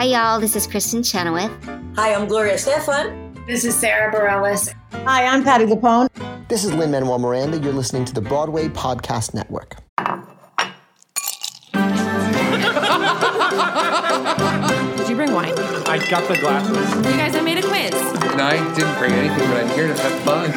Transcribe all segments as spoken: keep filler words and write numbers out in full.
Hi, y'all. This is Kristen Chenoweth. Hi, I'm Gloria Stefan. This is Sarah Bareilles. Hi, I'm Patti LuPone. This is Lin-Manuel Miranda. You're listening to the Broadway Podcast Network. Did you bring wine? I got the glasses. You guys, I made a quiz. And I didn't bring anything, but I'm here to have fun.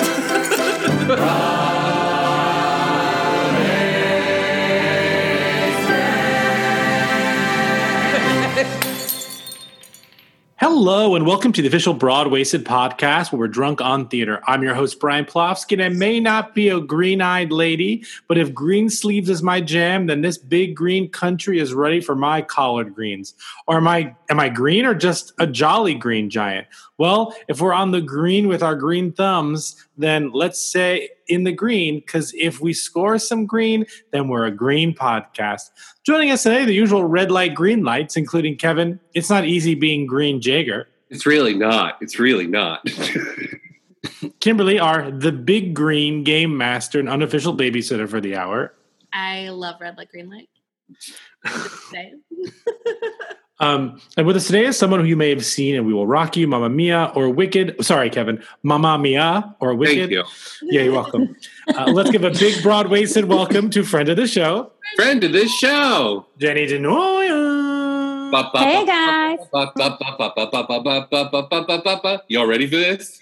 Hello, and welcome to the official Broadwasted podcast where we're drunk on theater. I'm your host, Brian Plofsky, and I may not be a green-eyed lady, but if green sleeves is my jam, then this big green country is ready for my collard greens. Or am I, am I green or just a jolly green giant? Well, if we're on the green with our green thumbs, then let's say in the green, because if we score some green, then we're a green podcast. Joining us today, the usual red light, green lights, including Kevin. It's not easy being Green Jager. It's really not. It's really not. Kimberly, our the big green game master and unofficial babysitter for the hour. I love red light, green light. um, and with us today is someone who you may have seen and We Will Rock You, Mamma Mia, or Wicked. Sorry, Kevin. Mamma Mia or Wicked. Thank you. Yeah, you're welcome. uh, let's give a big Broadwasted welcome to friend of the show. Friend of this show. Jenny DeNoia. Hey, guys. Y'all ready for this?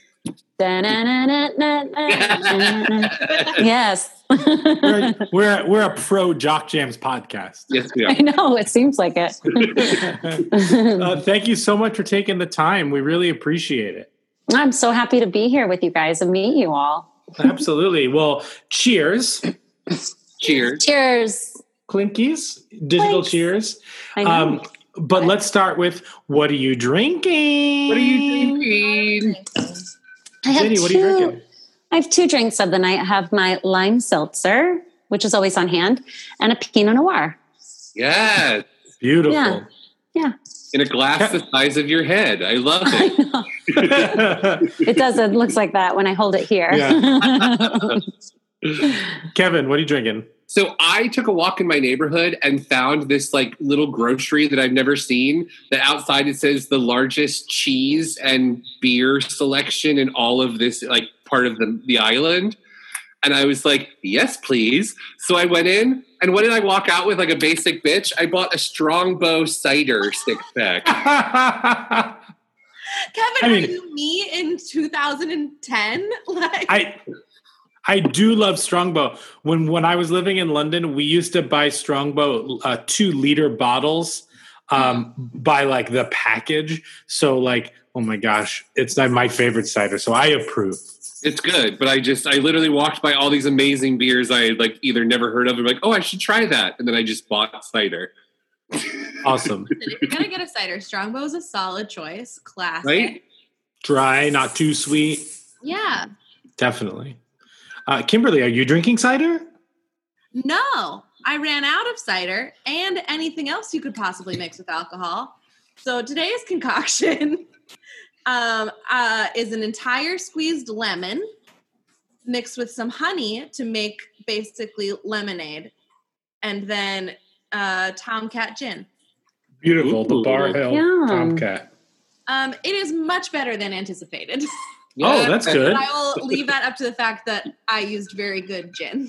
Yes. we're, we're, we're a pro Jock Jams podcast. Yes, we are. I know. It seems like it. uh, thank you so much for taking the time. We really appreciate it. I'm so happy to be here with you guys and meet you all. Absolutely. Well, cheers. Cheers. Cheers. Clinkies. Digital Clinks. Cheers. I know. Um, but let's start with, what are you drinking? What are you drinking? I have Jenny, two, what are you drinking? I have two drinks of the night. I have my lime seltzer, which is always on hand, and a Pinot Noir. Yes. Beautiful. Yeah. Yeah. In a glass the size of your head. I love it. I know. It does. It looks like that when I hold it here. Yeah. Kevin, what are you drinking? So I took a walk in my neighborhood and found this like little grocery that I've never seen. That outside it says the largest cheese and beer selection in all of this like part of the, the island. And I was like, yes, please. So I went in, and what did I walk out with like a basic bitch? I bought a Strongbow cider six pack. Kevin, I mean, are you me in two thousand ten? Like, I I do love Strongbow. When when I was living in London, we used to buy Strongbow uh, two liter bottles um, by like the package. So like, oh my gosh, it's not my favorite cider. So I approve. It's good, but I just I literally walked by all these amazing beers I had like either never heard of or like, oh, I should try that, and then I just bought cider. Awesome. if you're gonna get a cider, Strongbow is a solid choice. Classic. Right? Dry, not too sweet. Yeah. Definitely. Uh, Kimberly, are you drinking cider? No, I ran out of cider and anything else you could possibly mix with alcohol. So today's concoction um, uh, is an entire squeezed lemon mixed with some honey to make basically lemonade, and then uh, Tomcat gin. Beautiful. The Ooh. Bar Hill Yum. Tomcat. Um, it is much better than anticipated. Oh, that's good. I will leave that up to the fact that I used very good gin.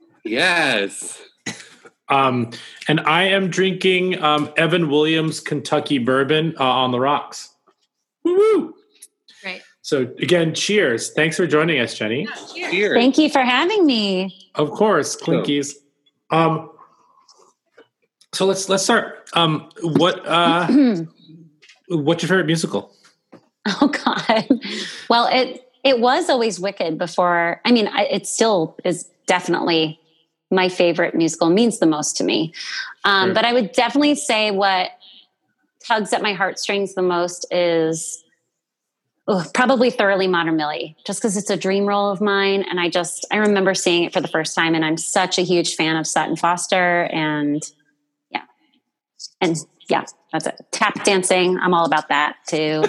Yes. Um, and I am drinking um, Evan Williams Kentucky Bourbon uh, on the rocks. Woo-hoo! Great. So again, cheers. Thanks for joining us, Jenny. Yeah, cheers. Cheers. Thank you for having me. Of course, Clinkies. Um, so let's let's start. Um, what uh, what's your favorite musical? Oh God. Well, it it was always Wicked before. I mean, I, it still is definitely my favorite musical. Means the most to me. Um, Sure. But I would definitely say what tugs at my heartstrings the most is oh, probably Thoroughly Modern Millie, just because it's a dream role of mine, and I just I remember seeing it for the first time, and I'm such a huge fan of Sutton Foster, and yeah, and yeah. That's it. Tap dancing. I'm all about that too.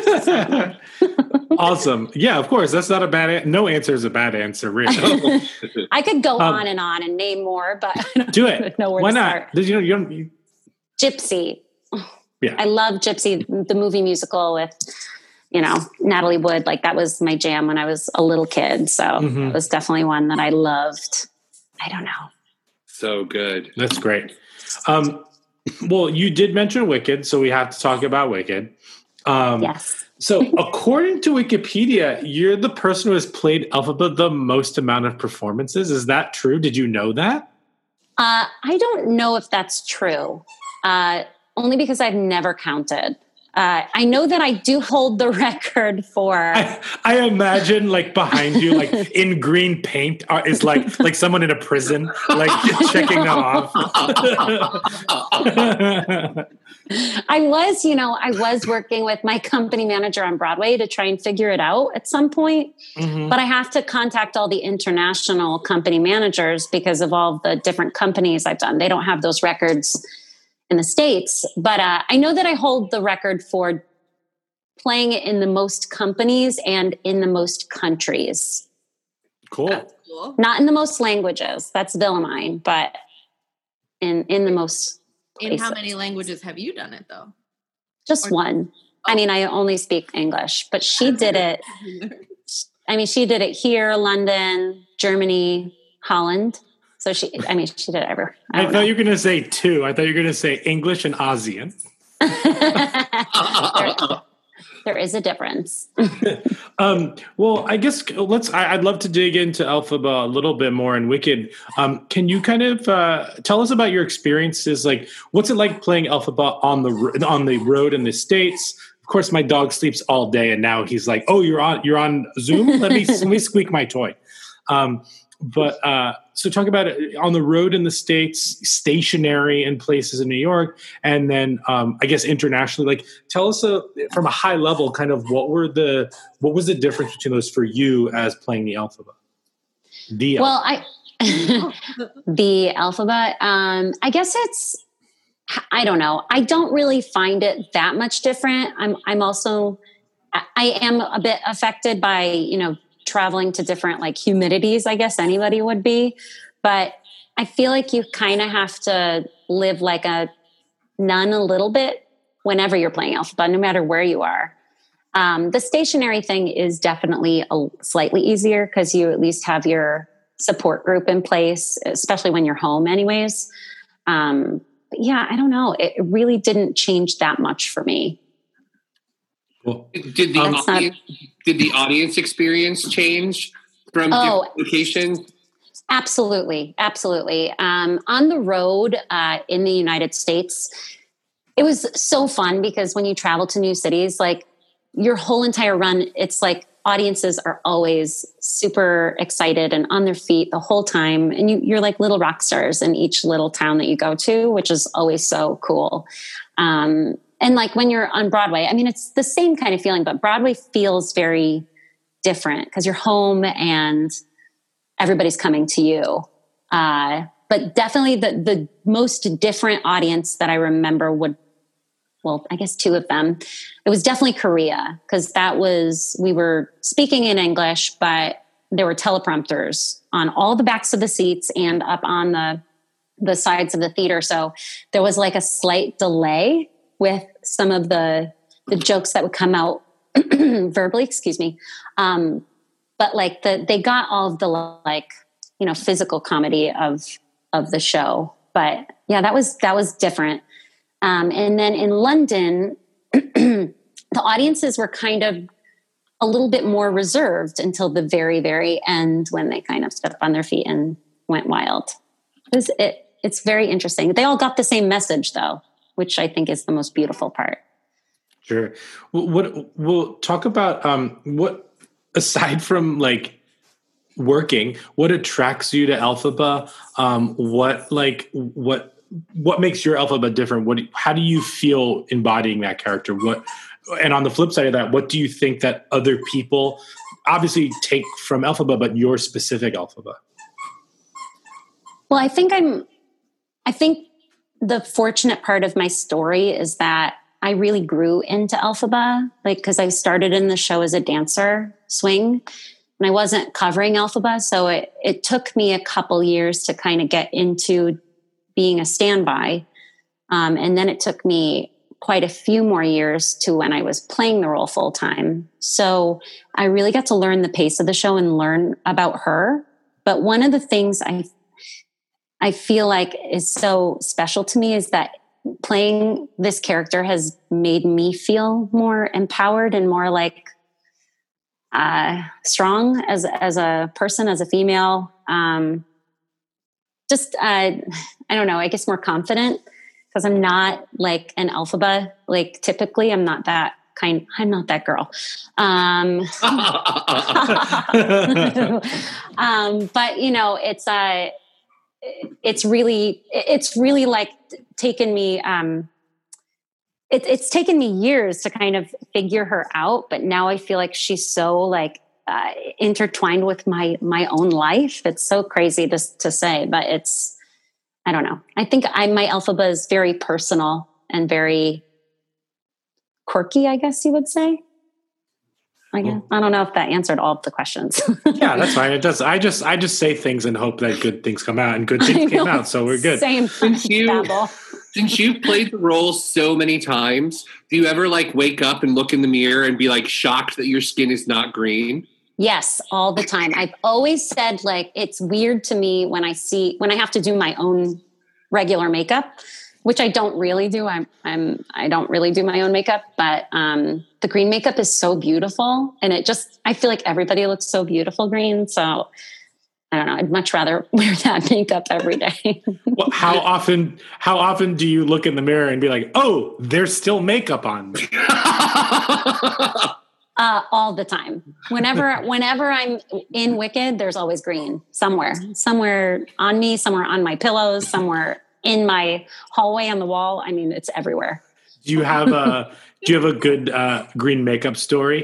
Awesome. Yeah, of course. That's not a bad answer. No answer is a bad answer, really. I could go Um, on and on and name more, but I don't Do it. know where Why to not? start. Did you know, you don't, you, Gypsy. Yeah. I love Gypsy, the movie musical with, you know, Natalie Wood. Like that was my jam when I was a little kid. So Mhm. it was definitely one that I loved. I don't know. So good. That's great. Um, well, you did mention Wicked, so we have to talk about Wicked. Um, Yes. So according to Wikipedia, you're the person who has played Elphaba the most amount of performances. Is that true? Did you know that? Uh, I don't know if that's true, uh, only because I've never counted. Uh, I know that I do hold the record for. I, I imagine, like behind you, like in green paint, uh, is like like someone in a prison, like checking them off. I was, you know, I was working with my company manager on Broadway to try and figure it out at some point. Mhm. But I have to contact all the international company managers because of all the different companies I've done. They don't have those records in the States. But uh, I know that I hold the record for playing it in the most companies and in the most countries. Cool. That's cool. Not in the most languages. That's Villamine, but in in the most In how places. many languages have you done it though? Just Or- one. I mean, I only speak English, but she did it. I mean, she did it here, London, Germany, Holland. So she, I mean, she did it everywhere. I, I thought don't you were going to say two. I thought you were going to say English and ASEAN. know. there, there is a difference. Um, well, I guess let's. I, I'd love to dig into Elphaba a little bit more in Wicked. Um, can you kind of uh, tell us about your experiences? Like, what's it like playing Elphaba on the ro- on the road in the States? Of course, my dog sleeps all day, and now he's like, "Oh, you're on you're on Zoom. Let me let me squeak my toy." Um, but uh, so talk about it on the road in the States, stationary in places in New York, and then um, I guess internationally. Like, tell us a, from a high level, kind of what were the what was the difference between those for you as playing the Elphaba? The Well, I the alphabet. Um, I guess it's. I don't know. I don't really find it that much different. I'm. I'm also. I I am a bit affected by you know traveling to different like humidities. I guess anybody would be, but I feel like you kind of have to live like a nun a little bit whenever you're playing alphabet, no matter where you are. Um, the stationary thing is definitely a, slightly easier because you at least have your support group in place, especially when you're home anyways. Um, but yeah, I don't know. It really didn't change that much for me. Cool. Did the Um, That's not- audience, did the audience experience change from Oh. different locations? Absolutely. Absolutely. Um, on the road uh, in the United States, it was so fun because when you travel to new cities, like your whole entire run, it's like audiences are always super excited and on their feet the whole time. And you, you're like little rock stars in each little town that you go to, which is always so cool. Um, and like when you're on Broadway, I mean, it's the same kind of feeling, but Broadway feels very different because you're home and everybody's coming to you. Uh, but definitely the, the most different audience that I remember would, well, I guess two of them. It was definitely Korea because that was, we were speaking in English, but there were teleprompters on all the backs of the seats and up on the, the sides of the theater. So there was like a slight delay with some of the, the jokes that would come out verbally, excuse me. Um, but like the, they got all of the like, you know, physical comedy of, of the show. But yeah, that was, that was different. Um, and then in London, the audiences were kind of a little bit more reserved until the very, very end when they kind of stepped on their feet and went wild. It was, it, it's very interesting. They all got the same message though, which I think is the most beautiful part. Sure. What, what we'll talk about um, what aside from like working, what attracts you to Elphaba? Um, what like what what makes your Elphaba different? What how do you feel embodying that character? What and on the flip side of that, what do you think that other people obviously take from Elphaba, but your specific Elphaba? Well, I think I'm I think the fortunate part of my story is that I really grew into Elphaba, like because I started in the show as a dancer, swing, and I wasn't covering Elphaba, so it it took me a couple years to kind of get into being a standby, um, and then it took me quite a few more years to when I was playing the role full time. So I really got to learn the pace of the show and learn about her. But one of the things I I feel like is so special to me is that playing this character has made me feel more empowered and more like uh, strong as as a person, as a female. Um, just uh, I don't know. I guess more confident because I'm not like an Elphaba. Like typically, I'm not that kind. I'm not that girl. Um, um, but you know, it's a. Uh, it's really, it's really like taken me, um, it, it's taken me years to kind of figure her out. But now I feel like she's so like uh, intertwined with my, my own life. It's so crazy to, to say, but it's, I don't know. I think I, my Elphaba is very personal and very quirky, I guess you would say. I guess. I don't know if that answered all of the questions. Yeah, that's fine. It does. I just, I just say things and hope that good things come out, and good things came out. So we're good. Same. Since you, since you've played the role so many times, do you ever like wake up and look in the mirror and be like shocked that your skin is not green? Yes, all the time. I've always said like, it's weird to me when I see, when I have to do my own regular makeup, which I don't really do. I'm, I'm, I don't really do my own makeup, but, um, the green makeup is so beautiful, and it just, I feel like everybody looks so beautiful green. So I don't know. I'd much rather wear that makeup every day. Well, how often, how often do you look in the mirror and be like, oh, there's still makeup on me? Uh, all the time. Whenever, whenever I'm in Wicked, there's always green somewhere, somewhere on me, somewhere on my pillows, somewhere in my hallway on the wall. I mean, it's everywhere. Do you have a, do you have a good uh, green makeup story?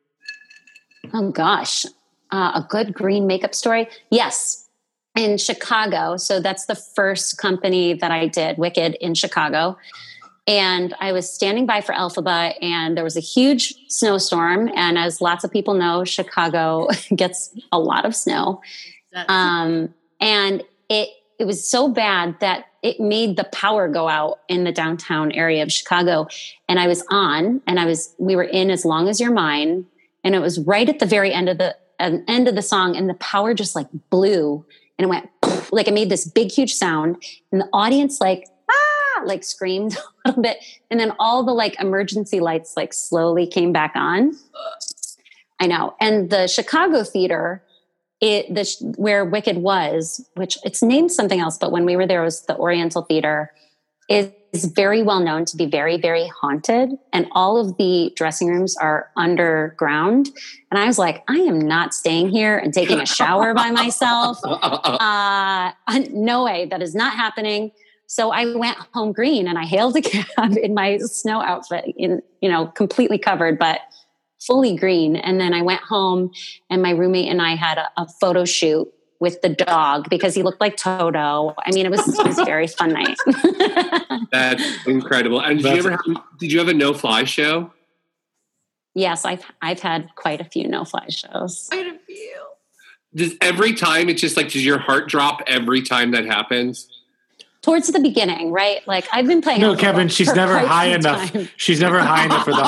Oh gosh. Uh, a good green makeup story. Yes. In Chicago. So that's the first company that I did, Wicked, in Chicago. And I was standing by for Elphaba, and there was a huge snowstorm. And as lots of people know, Chicago gets a lot of snow. Um, and it, it was so bad that it made the power go out in the downtown area of Chicago. And I was on, and I was, we were in As Long As You're Mine. And it was right at the very end of the uh, end of the song. And the power just like blew, and it went poof, like it made this big, huge sound. And the audience like, ah, like screamed a little bit. And then all the like emergency lights like slowly came back on. I know. And the Chicago theater, It the where Wicked was, which it's named something else, but when we were there, it was the Oriental Theater, is very well known to be very, very haunted. And all of the dressing rooms are underground. And I was like, I am not staying here and taking a shower by myself. Uh, no way, that is not happening. So I went home green, and I hailed a cab in my snow outfit, in you know, completely covered, but fully green. And then I went home, and my roommate and I had a, a photo shoot with the dog because he looked like Toto. I mean, it was, it was a very fun night. That's incredible. And did you ever have, did you have a no-fly show? Yes, I've I've had quite a few no-fly shows. Quite a few. Does every time it's just like, does your heart drop every time that happens? Towards the beginning, right? Like I've been playing. No, Kevin, she's never high enough. Time. She's never high enough for the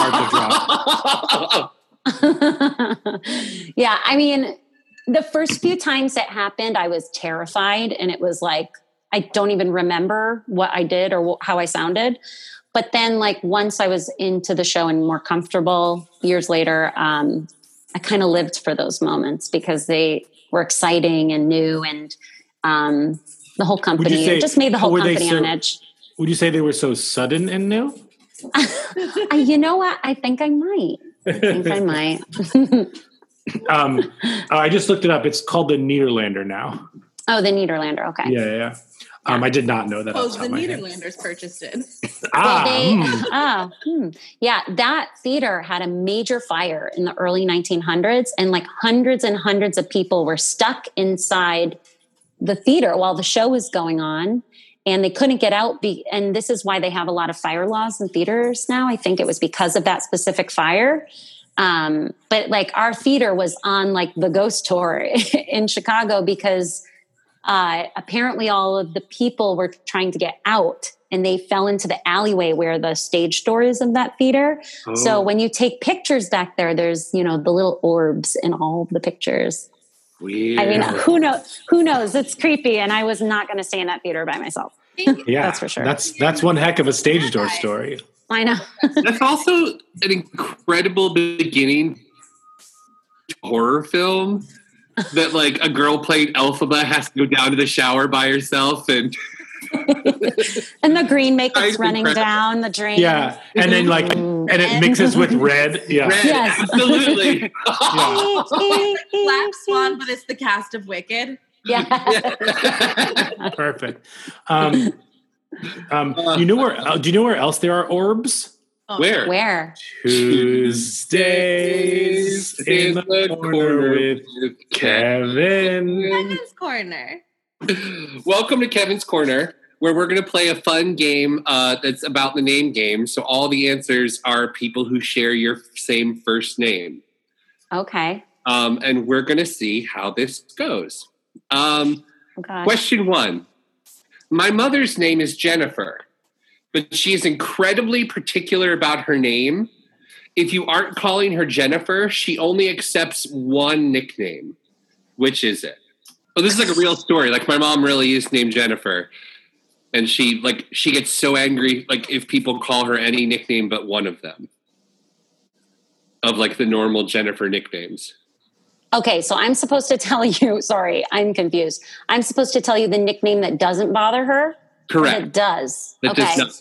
heart to drop. Yeah, I mean, the first few times it happened, I was terrified, and it was like I don't even remember what I did or how I sounded. But then, like once I was into the show and more comfortable, years later, um, I kind of lived for those moments because they were exciting and new, and um, the whole company say, it just made the whole company so, on edge. Would you say they were so sudden and new? You know what? I think I might. I think I might. um, oh, I just looked it up. It's called the Nederlander now. Oh, the Nederlander. Okay. Yeah, yeah. yeah. Um, I did not know that. Oh, the Nederlanders purchased it. ah, well, they, hmm. ah hmm. Yeah, that theater had a major fire in the early nineteen hundreds, and like hundreds and hundreds of people were stuck inside the theater while the show was going on, and they couldn't get out. Be- and this is why they have a lot of fire laws in theaters now. I think it was because of that specific fire. Um, but like our theater was on like the ghost tour in Chicago because uh, apparently all of the people were trying to get out and they fell into the alleyway where the stage door is of that theater. Oh. So when you take pictures back there, there's, you know, the little orbs in all of the pictures. Weird. I mean, who knows? Who knows? It's creepy. And I was not going to stay in that theater by myself. Yeah, That's for sure. That's that's one heck of a stage door story. I know. That's also an incredible beginning to a horror film that like a girl playing Elphaba has to go down to the shower by herself and And the green makeup's I'd be running proud. down the drain. Yeah, and then like, and it mixes with red. Yeah, Red, Yes. absolutely. yeah. Black Swan, but it's the cast of Wicked. Yeah. Perfect. Um, um, you know where? Uh, do you know where else there are orbs? Oh, Where? Where? Tuesdays in the corner with Kevin. Kevin's Corner. Welcome to Kevin's Corner, where we're going to play a fun game uh, that's about the name game. So all the answers are people who share your same first name. Okay. Um, and we're going to see how this goes. Um, Okay. question one. My mother's name is Jennifer, but she is incredibly particular about her name. If you aren't calling her Jennifer, she only accepts one nickname. Which is it? Oh, this is like a real story. Like my mom really is named Jennifer. And she like she gets so angry like if people call her any nickname but one of them. Of like the normal Jennifer nicknames. Okay, so I'm supposed to tell you, sorry, I'm confused. I'm supposed to tell you the nickname that doesn't bother her? Correct. It does. That okay. does not.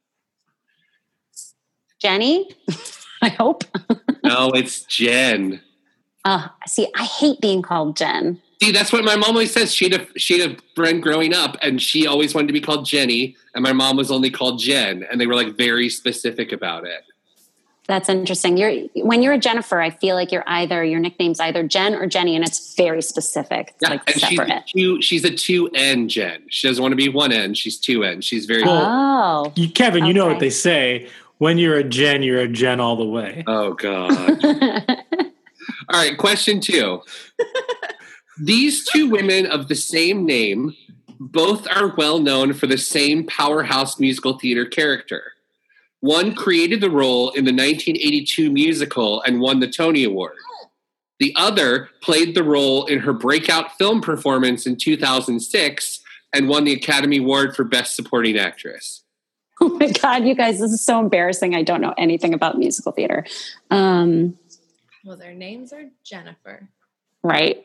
Jenny, I hope. No, it's Jen. Uh, see, I hate being called Jen. See, that's what my mom always says. She had a, she had a friend growing up, and she always wanted to be called Jenny, and my mom was only called Jen, and they were like very specific about it. That's interesting. You're when you're a Jennifer, I feel like you're either your nickname's either Jen or Jenny, and it's very specific. It's Yeah, like and she's a, separate. two, she's a two N Jen. She doesn't want to be one N. She's two N. She's very. Oh. You, Kevin, you know Okay. what they say. When you're a Jen, you're a Jen all the way. Oh God. All right, question two. These two women of the same name both are well known for the same powerhouse musical theater character. One created the role in the nineteen eighty-two musical and won the Tony Award. The other played the role in her breakout film performance in two thousand six and won the Academy Award for Best Supporting Actress. Oh my God, you guys, this is so embarrassing. I don't know anything about musical theater. Um, Well, their names are Jennifer. right.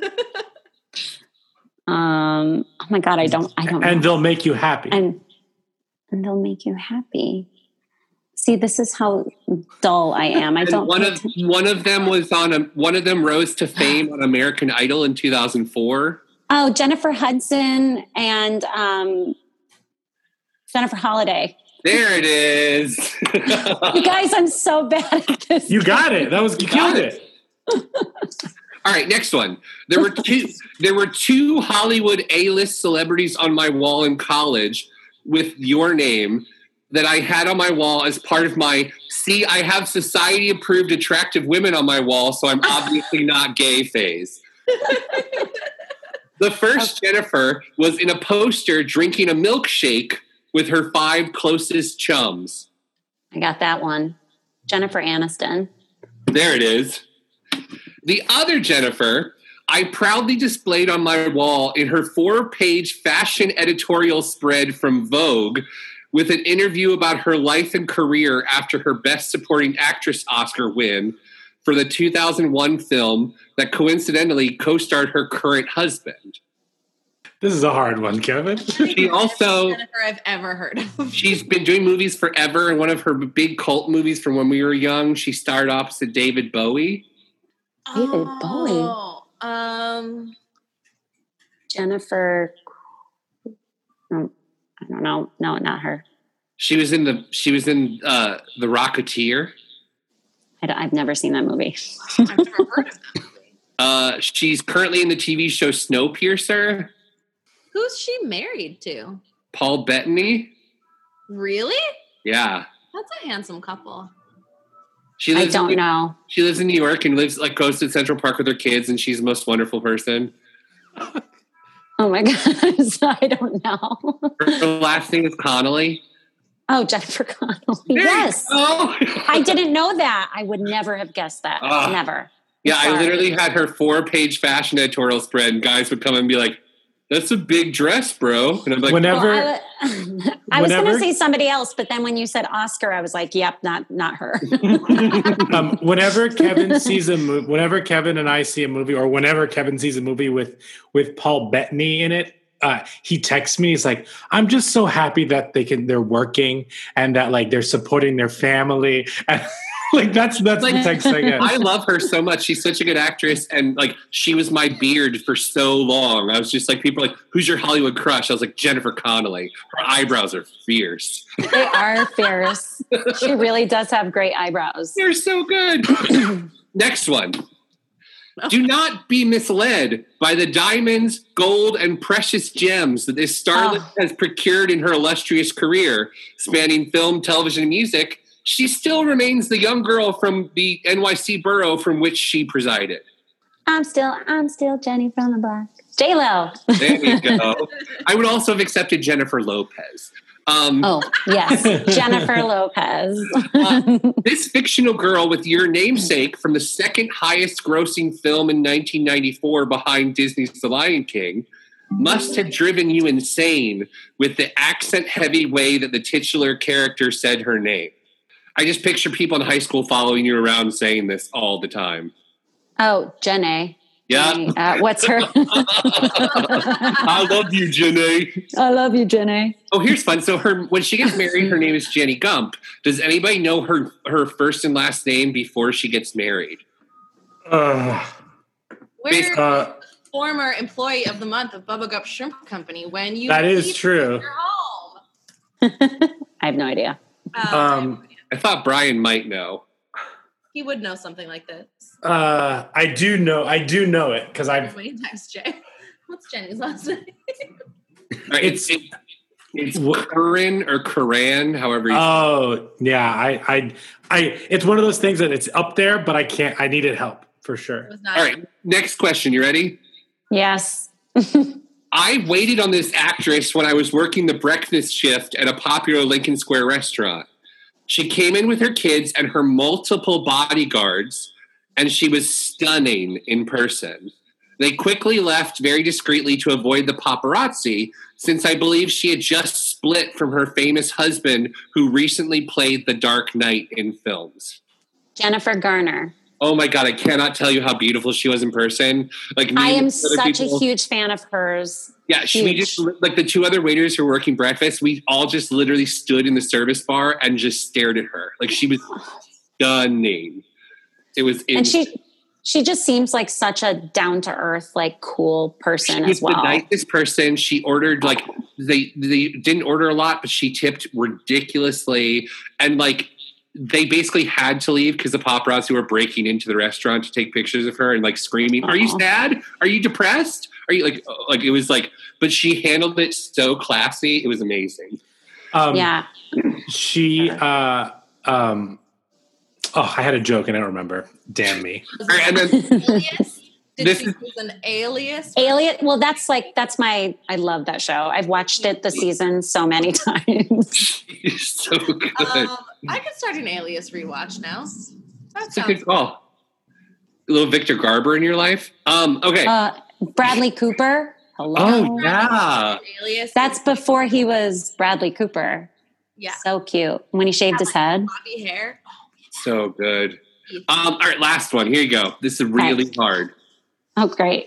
um, oh my God, I don't, I don't And know. they'll make you happy. And, and they'll make you happy. See, this is how dull I am. I And don't. one pay of attention. one of them was on a one of them rose to fame on American Idol in two thousand four. Oh, Jennifer Hudson and um, Jennifer Holiday. There it is. You guys, I'm so bad at this. You got it. That was you got killed it. it. All right, next one. There were two there were two Hollywood A-list celebrities on my wall in college with your name that I had on my wall as part of my see, I have society approved attractive women on my wall, so I'm obviously not gay phase. The first Jennifer was in a poster drinking a milkshake with her five closest chums. I got that one. Jennifer Aniston. There it is. The other Jennifer, I proudly displayed on my wall in her four-page fashion editorial spread from Vogue with an interview about her life and career after her Best Supporting Actress Oscar win for the two thousand one film that coincidentally co-starred her current husband. This is a hard one, Kevin. She also... Jennifer I've ever heard of. She's been doing movies forever, and one of her big cult movies from when we were young, she starred opposite David Bowie. David Oh, um, Jennifer. No, I don't know. No, not her. She was in the she was in uh, The Rocketeer. I don't, I've never seen that movie. I've never heard of them. Uh, she's currently in the T V show Snowpiercer. Who's she married to? Paul Bettany. Really? Yeah, That's a handsome couple. she I lives. don't in, know. She lives in New York and lives like goes to Central Park with her kids, and she's the most wonderful person. Oh my gosh, I don't know. Her last name is Connolly. Oh, Jennifer Connelly. Yes. Oh. I didn't know that. I would never have guessed that. Uh, never. Yeah, Sorry. I literally had her four-page fashion editorial spread, and guys would come and be like, "That's a big dress, bro." And I'm like, Whenever, well, I, I was going whenever- to say somebody else, but then when you said Oscar, I was like, "Yep, not not her." um, whenever Kevin sees a movie, whenever Kevin and I see a movie, or whenever Kevin sees a movie with with Paul Bettany in it, uh, he texts me. He's like, "I'm just so happy that they can, they're working, and that like they're supporting their family." And, like that's that's Like, the text I get. I love her so much. She's such a good actress, and like she was my beard for so long. I was just like, people are like, "Who's your Hollywood crush?" I was like, Jennifer Connelly. Her eyebrows are fierce. They are fierce. She really does have great eyebrows. They're so good. Next one. Do not be misled by the diamonds, gold, and precious gems that this starlet Oh. has procured in her illustrious career, spanning film, television, and music. She still remains the young girl from the N Y C borough from which she presided. I'm still, I'm still Jenny from the block. J Lo. There you go. I would also have accepted Jennifer Lopez. Um, Oh yes, Jennifer Lopez. uh, this fictional girl with your namesake from the second highest grossing film in nineteen ninety-four behind Disney's The Lion King must have driven you insane with the accent-heavy way that the titular character said her name. I just picture people in high school following you around saying this all the time. Oh, Jenny. Yeah. Uh, what's her? I love you, Jenny. I love you, Jenny. Oh, here's fun. So her when she gets married, her name is Jenny Gump. Does anybody know her her first and last name before she gets married? Uh, We're uh, former employee of the month of Bubba Gump Shrimp Company. When you that is leave true. your home. I have no idea. Uh, Um, I thought Brian might know. he would know something like this. uh, I do know. I do know it because I've. Wait, text Jay. What's Jenny's last name? Right, it's it, it's Curran or Curran, however you Oh yeah, I, I, I. It's one of those things that it's up there, but I can't. I needed help for sure. It was not All right, next question. You ready? Yes. I waited on this actress when I was working the breakfast shift at a popular Lincoln Square restaurant. She came in with her kids and her multiple bodyguards, and she was stunning in person. They quickly left very discreetly to avoid the paparazzi, since I believe she had just split from her famous husband who recently played the Dark Knight in films. Jennifer Garner. Oh my God, I cannot tell you how beautiful she was in person. Like me I and am other such people- a huge fan of hers. Yeah, she, we Huge. just like the two other waiters who were working breakfast. We all just literally stood in the service bar and just stared at her. Like she was stunning. It was, And insane. she she just seems like such a down to earth, like cool person She as was well. the nicest person. She ordered like they they didn't order a lot, but she tipped ridiculously, and like they basically had to leave because the paparazzi were breaking into the restaurant to take pictures of her and like screaming, "Are you Aw. sad? Are you depressed? Are you like like?" It was like, but she handled it so classy. It was amazing. Um, Yeah. She. Uh, um, oh, I had a joke and I don't remember. Damn me. All right, and then Alias? Did This she is- use an alias? Alien. Well, that's like that's my. I love that show. I've watched it the season so many times. she's so good. Um, I could start an alias rewatch now. That It's a sounds good call. A little Victor Garber in your life. Um, okay. Uh, Bradley Cooper. Hello. oh yeah. alias. That's before he was Bradley Cooper. yeah. So cute when he shaved his head. Bobby hair. So good. Um, all right, last one. Here you go. This is really hard. Oh, great.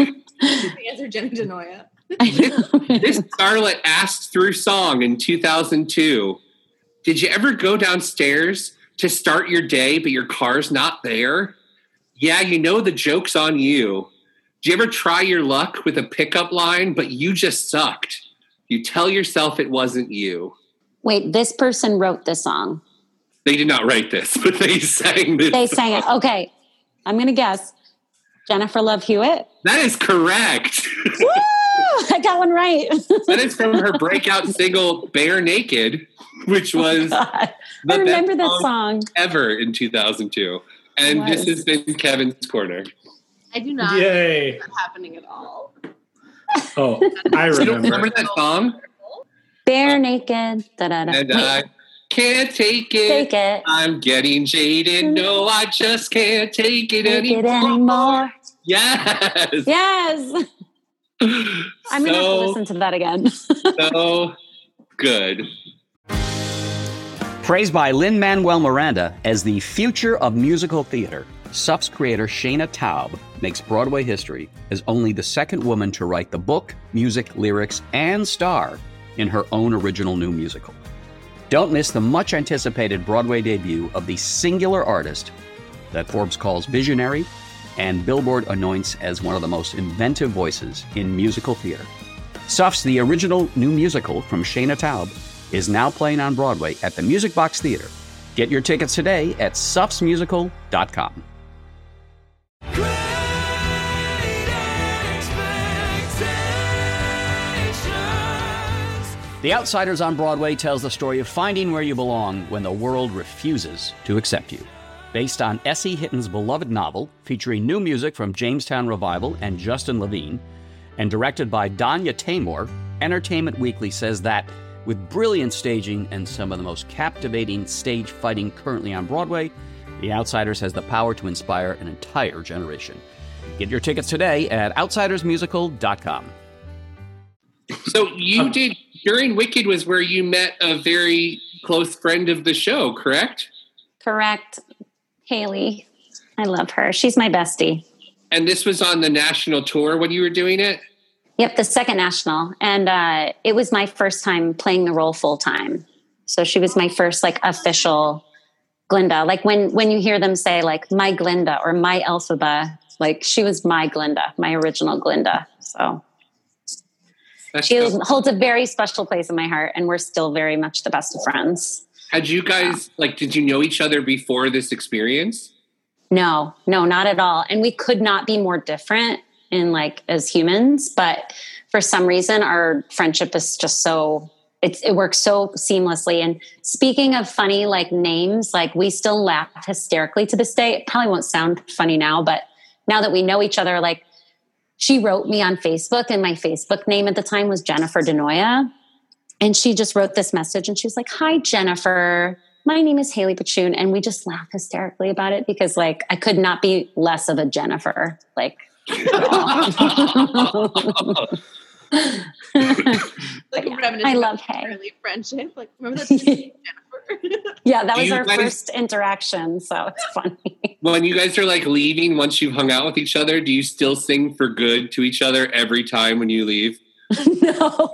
Answer Jenny DeNoia. This starlet asked through song in two thousand two, did you ever go downstairs to start your day, but your car's not there? Yeah, you know the joke's on you. Did you ever try your luck with a pickup line, but you just sucked? You tell yourself it wasn't you. Wait, this person wrote this song. They did not write this, but they sang this. They sang it. Okay. I'm going to guess. Jennifer Love Hewitt. That is correct. Woo! I got one right. That is from her breakout single Bare Naked, which was God. I the remember best that song. ever in two thousand two. And It this was. has been Kevin's Corner. I do not Yay. see that happening at all. Oh, I You don't remember. remember that song? Bare naked. Da, da, da. And Wait, I can't take it. take it. I'm getting jaded. No, I just can't take it Take it anymore. anymore. Yes. Yes. I'm going to have to listen to that again. So good. Praised by Lin-Manuel Miranda as the future of musical theater, S U F's creator Shayna Taub makes Broadway history as only the second woman to write the book, music, lyrics, and star in her own original new musical. Don't miss the much-anticipated Broadway debut of the singular artist that Forbes calls visionary and Billboard anoints as one of the most inventive voices in musical theater. S U F's The Original New Musical from Shayna Taub is now playing on Broadway at the Music Box Theater. Get your tickets today at sufs musical dot com. The Outsiders on Broadway tells the story of finding where you belong when the world refuses to accept you. Based on S E. Hitton's beloved novel, featuring new music from Jamestown Revival and Justin Levine, and directed by Danya Taymor, Entertainment Weekly says that with brilliant staging and some of the most captivating stage fighting currently on Broadway, The Outsiders has the power to inspire an entire generation. Get your tickets today at outsiders musical dot com. So you did, during Wicked was where you met a very close friend of the show, correct? Correct. Haley. I love her. She's my bestie. And this was on the national tour when you were doing it? Yep, the second national. And uh, it was my first time playing the role full time. So she was my first like official Glinda. Like when, when you hear them say like my Glinda or my Elphaba, like she was my Glinda, my original Glinda. So That's she cool. holds a very special place in my heart, and we're still very much the best of friends. Had you guys, like, did you know each other before this experience? No, no, not at all. And we could not be more different in like as humans, but for some reason our friendship is just so, it's, it works so seamlessly. And speaking of funny, like names, like we still laugh hysterically to this day. It probably won't sound funny now, but now that we know each other, like she wrote me on Facebook, and my Facebook name at the time was Jennifer Denoya. And she just wrote this message and she was like, "Hi, Jennifer. My name is Haley Pachoon." And we just laugh hysterically about it because like I could not be less of a Jennifer. Like, Like yeah, reminiscent I love of Hay. early friendship. Like, remember that Jennifer? Yeah, that Do was you our guys- first interaction. So it's funny. When you guys are like leaving, once you've hung out with each other, do you still sing For Good to each other every time when you leave? No.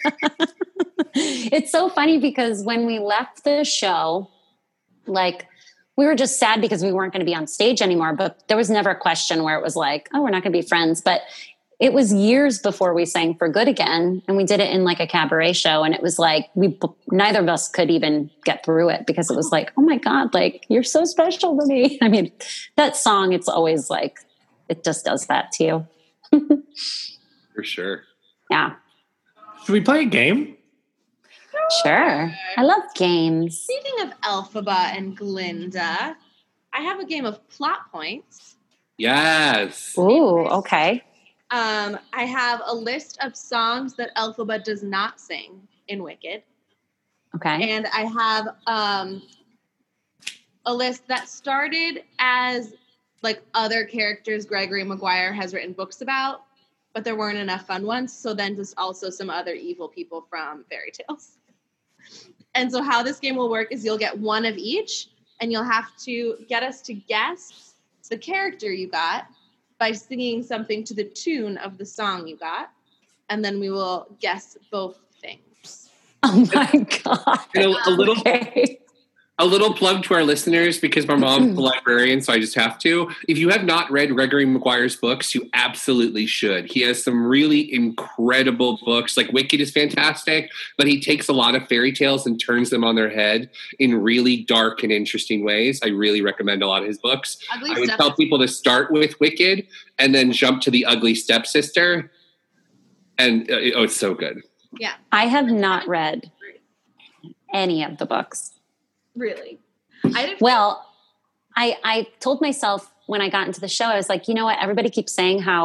It's so funny because when we left the show, like we were just sad because we weren't going to be on stage anymore, but there was never a question where it was like, oh, we're not going to be friends. But it was years before we sang For Good again. And we did it in like a cabaret show. And it was like, we, neither of us could even get through it because it was like, oh my God, like you're so special to me. I mean, that song, it's always like, it just does that to you. For sure. Yeah, Should we play a game? sure. I love games. Speaking of Elphaba and Glinda, I have a game of plot points. Yes. Ooh, okay. Um, I have a list of songs that Elphaba does not sing in Wicked. Okay. And I have um, a list that started as like other characters Gregory Maguire has written books about, but there weren't enough fun ones. So then just also some other evil people from fairy tales. And so how this game will work is you'll get one of each, and you'll have to get us to guess the character you got by singing something to the tune of the song you got. And then we will guess both things. Oh my God. And a, a little Okay. a little plug to our listeners, because my mom's a librarian, so I just have to. If you have not read Gregory Maguire's books, you absolutely should. He has some really incredible books. Like Wicked is fantastic, but he takes a lot of fairy tales and turns them on their head in really dark and interesting ways. I really recommend a lot of his books. Ugly I would Step- tell people to start with Wicked and then jump to The Ugly Stepsister. And uh, oh, it's so good. Yeah, I have not read any of the books. really. I didn't. Well, I, I told myself when I got into the show, I was like, you know what? Everybody keeps saying how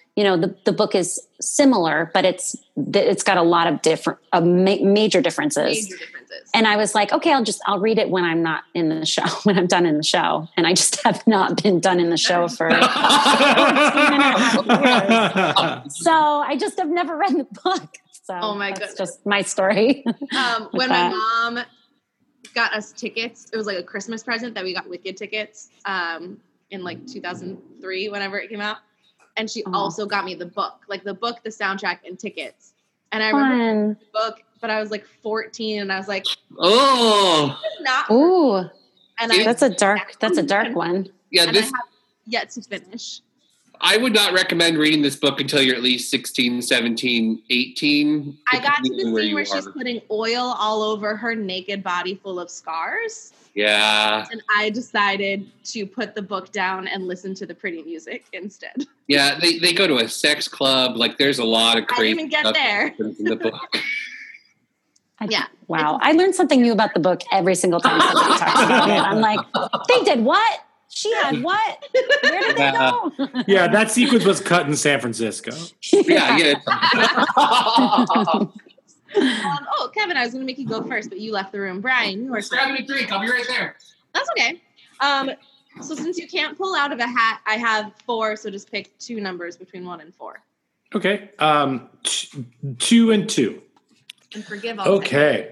you know, the, the book is similar, but it's it's got a lot of different, uh, ma- major differences. Major differences. And I was like, okay, I'll just, I'll read it when I'm not in the show, when I'm done in the show. And I just have not been done in the show for fourteen and a half years. So I just have never read the book. So Oh my that's goodness. just my story. Um, with when that. my mom got us tickets, it was like a Christmas present that we got Wicked tickets um, in like two thousand three, whenever it came out. And she Oh. also got me the book, like the book, the soundtrack, and tickets. And I remember Fun. the book, but I was like fourteen, and I was like, Oh, not. Ooh, And I, that's a dark, that's a dark one. yeah. and This I have yet to finish. I would not recommend reading this book until you're at least sixteen, seventeen, eighteen. I got to the depending on scene where you she's are. putting oil all over her naked body full of scars. Yeah. And I decided to put the book down and listen to the pretty music instead. Yeah. They, they go to a sex club. Like there's a lot of I crazy didn't even get stuff that there. happens in the book. I, Yeah. Wow. I learned something new about the book every single time somebody talks about it. I'm like, they did what? She had what? Where did they go? Yeah, that sequence was cut in San Francisco. Yeah. Yeah. Um, oh, Kevin, I was going to make you go first, but you left the room. Brian, you are Just grabbing a drink. I'll be right there. That's okay. Um, so since you can't pull out of a hat, I have four, so just pick two numbers between one and four. Okay. Um, t- two and two. And forgive all. Okay.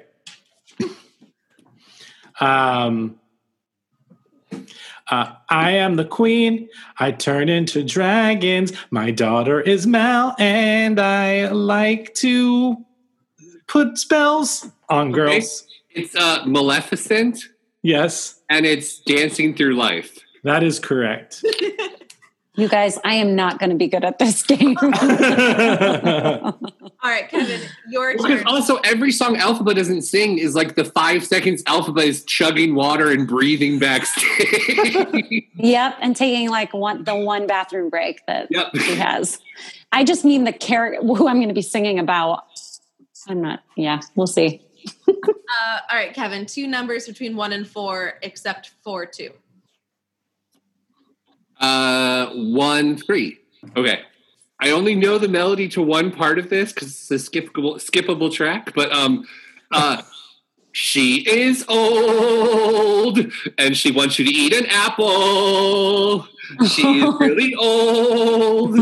Um, uh, I am the queen. I turn into dragons. My daughter is Mal, and I like to put spells on girls. It's uh, Maleficent, Yes, and it's Dancing Through Life. that is correct. You guys, I am not going to be good at this game. All right, Kevin, your Because turn. also every song Alphaba doesn't sing is like the five seconds Alphaba is chugging water and breathing backstage. Yep, and taking like one the one bathroom break that Yep. he has. I just mean the character who I'm going to be singing about. I'm not. Yeah, we'll see. Uh, all right, Kevin, two numbers between one and four, except for two. Uh, one, three. Okay. I only know the melody to one part of this because it's a skippable, skippable track. But um, uh, she is old and she wants you to eat an apple. She is really old.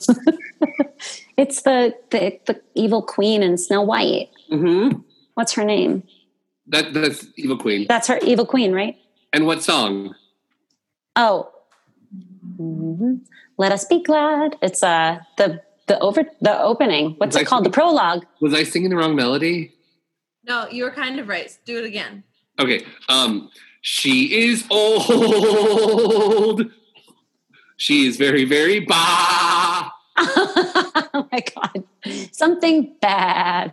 It's the, the the evil queen in Snow White. Mm-hmm. What's her name? That that's Evil Queen. That's her evil queen, right? And what song? Oh, Mhm. Let Us Be Glad. It's uh the the over the opening. What's Was it I called? The singing- prologue. Was I singing the wrong melody? No, you were kind of right. Do it again. Okay. Um, she is old. She is very, very bah. Oh my god, something bad.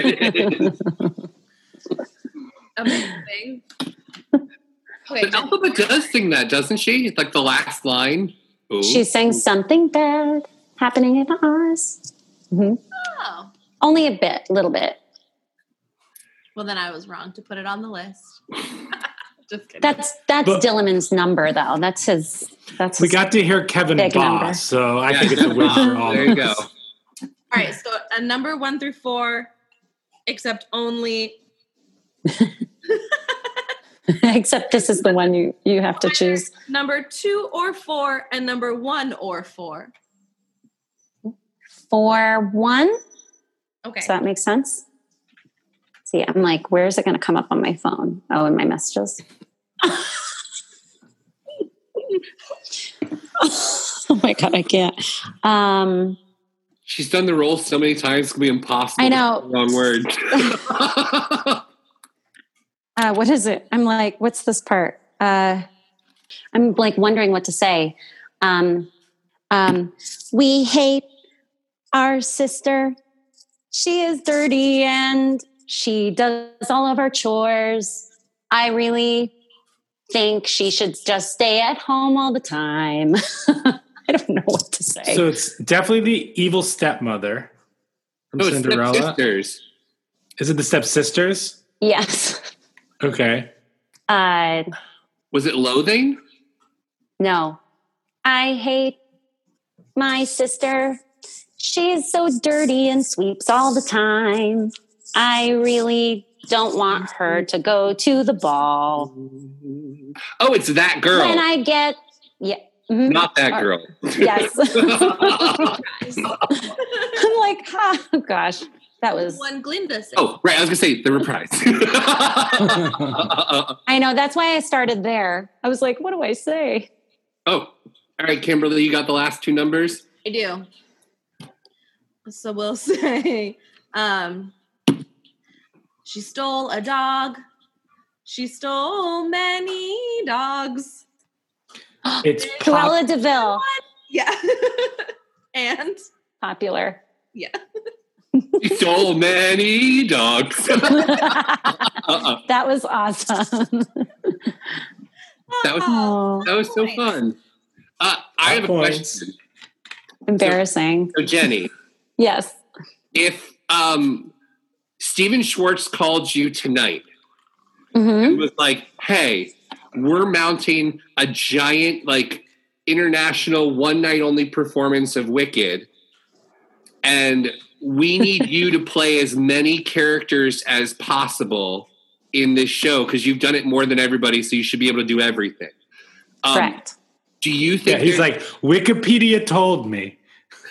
Amazing. Okay, But Alphaba does sing that, doesn't she? It's like the last line. Ooh. She sings something bad happening in us. hmm oh. Only a bit, a little bit. Well, then I was wrong to put it on the list. Just kidding. That's that's But- Dillerman's number, though. That's his. That's We his, got to hear Kevin Big number. Boss, so I Yeah, think it's a win for all there of you go. us. All right, so a number one through four, except only Except this is the one you you have to choose. number two or four and number one or four. For one, Okay. does that make sense? See, I'm like, where is it going to come up on my phone? Oh, in my messages. Oh my god, I can't. Um, She's done the role so many times, it's going to be impossible. I know. to say the Wrong word. uh, what is it? I'm like, what's this part? Uh, I'm like wondering what to say. Um, um, we hate our sister. She is dirty and she does all of our chores. I really think she should just stay at home all the time. I don't know what to say. So it's definitely the evil stepmother from No, it's Cinderella. Stepsisters. Is it the stepsisters? Yes. Okay. Uh, Was it Loathing? no. I hate my sister. She's so dirty and sweeps all the time. I really don't want her to go to the ball. Oh, it's that girl. When I get, yeah. Mm-hmm. Not that girl. Yes. I'm like, ah, oh, gosh, that was. One Glinda sang. Oh, right. I was going to say the reprise. I know. That's why I started there. I was like, what do I say? Oh, all right, Kimberly, you got the last two numbers? I do. So we'll say, um, she stole a dog. She stole many dogs. It's Cruella de Vil. Yeah. And? Popular. Yeah. She stole many dogs. uh-uh. That was awesome. That was, oh, that was so fun. Uh, I have a points. question. Embarrassing. So, so Jenny. Yes. If um, Steven Schwartz called you tonight mm-hmm. and was like, hey, we're mounting a giant, like, international one-night-only performance of Wicked, and we need you to play as many characters as possible in this show because you've done it more than everybody, so you should be able to do everything. Um, Correct. Do you think... Yeah, he's like, Wikipedia told me.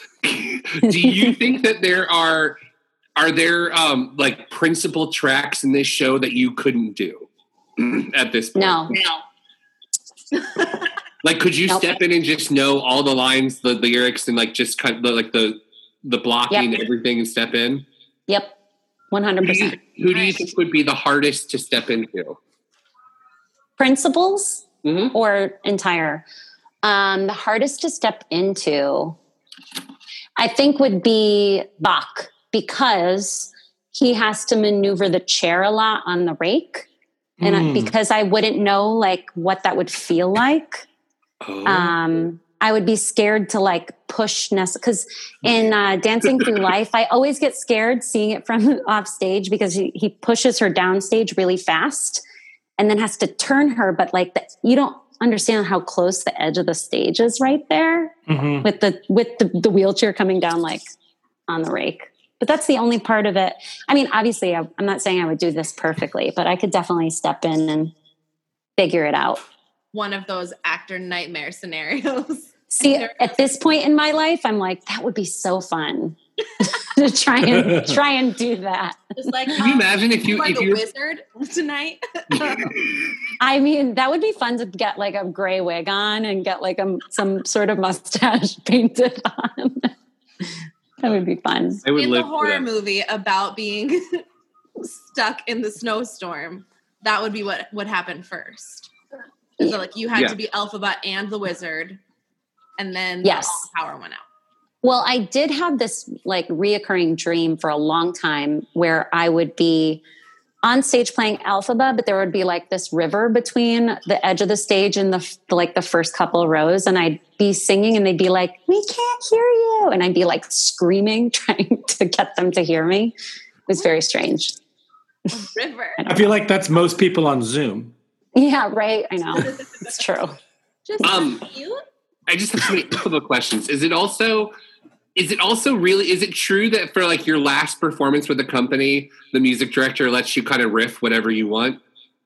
Do you think that there are... Are there, um, like, principal tracks in this show that you couldn't do at this point? No. No. Like, could you nope. step in and just know all the lines, the, the lyrics, and, like, just kind of, like, the the blocking, yep. everything, and step in? Yep, one hundred percent. Who do you, who do you think would be the hardest to step into? Principals mm-hmm. or entire? Um, the hardest to step into, I think, would be Bach, because he has to maneuver the chair a lot on the rake. And mm. I, because I wouldn't know, like, what that would feel like. Oh. Um, I would be scared to, like, push because in uh, Dancing Through Life, I always get scared seeing it from off stage because he, he pushes her downstage really fast and then has to turn her. But, like, the, you don't understand how close the edge of the stage is right there mm-hmm. with the with the, the wheelchair coming down, like, on the rake. But that's the only part of it. I mean, obviously, I, I'm not saying I would do this perfectly, but I could definitely step in and figure it out. One of those actor nightmare scenarios. See, at this point in my life, I'm like, that would be so fun to try and try and do that. Just like, can you um, imagine if you like if a you wizard tonight? I mean, that would be fun to get like a gray wig on and get like a some sort of mustache painted on. That would be fun. I would in live the horror movie about being stuck in the snowstorm, that would be what would happen first. So, like, you had yeah. to be Elphaba and the wizard, and then yes. all the power went out. Well, I did have this like reoccurring dream for a long time where I would be on stage playing Elphaba, but there would be like this river between the edge of the stage and the, the like the first couple of rows, and I'd be singing and they'd be like, "We can't hear you," and I'd be like screaming trying to get them to hear me. It was very strange. A river. I feel like that's most people on Zoom. Yeah, right. I know. It's true. Just um, cute. I just have so many couple questions. Is it also, is it also really, is it true that for like your last performance with the company, the music director lets you kind of riff whatever you want?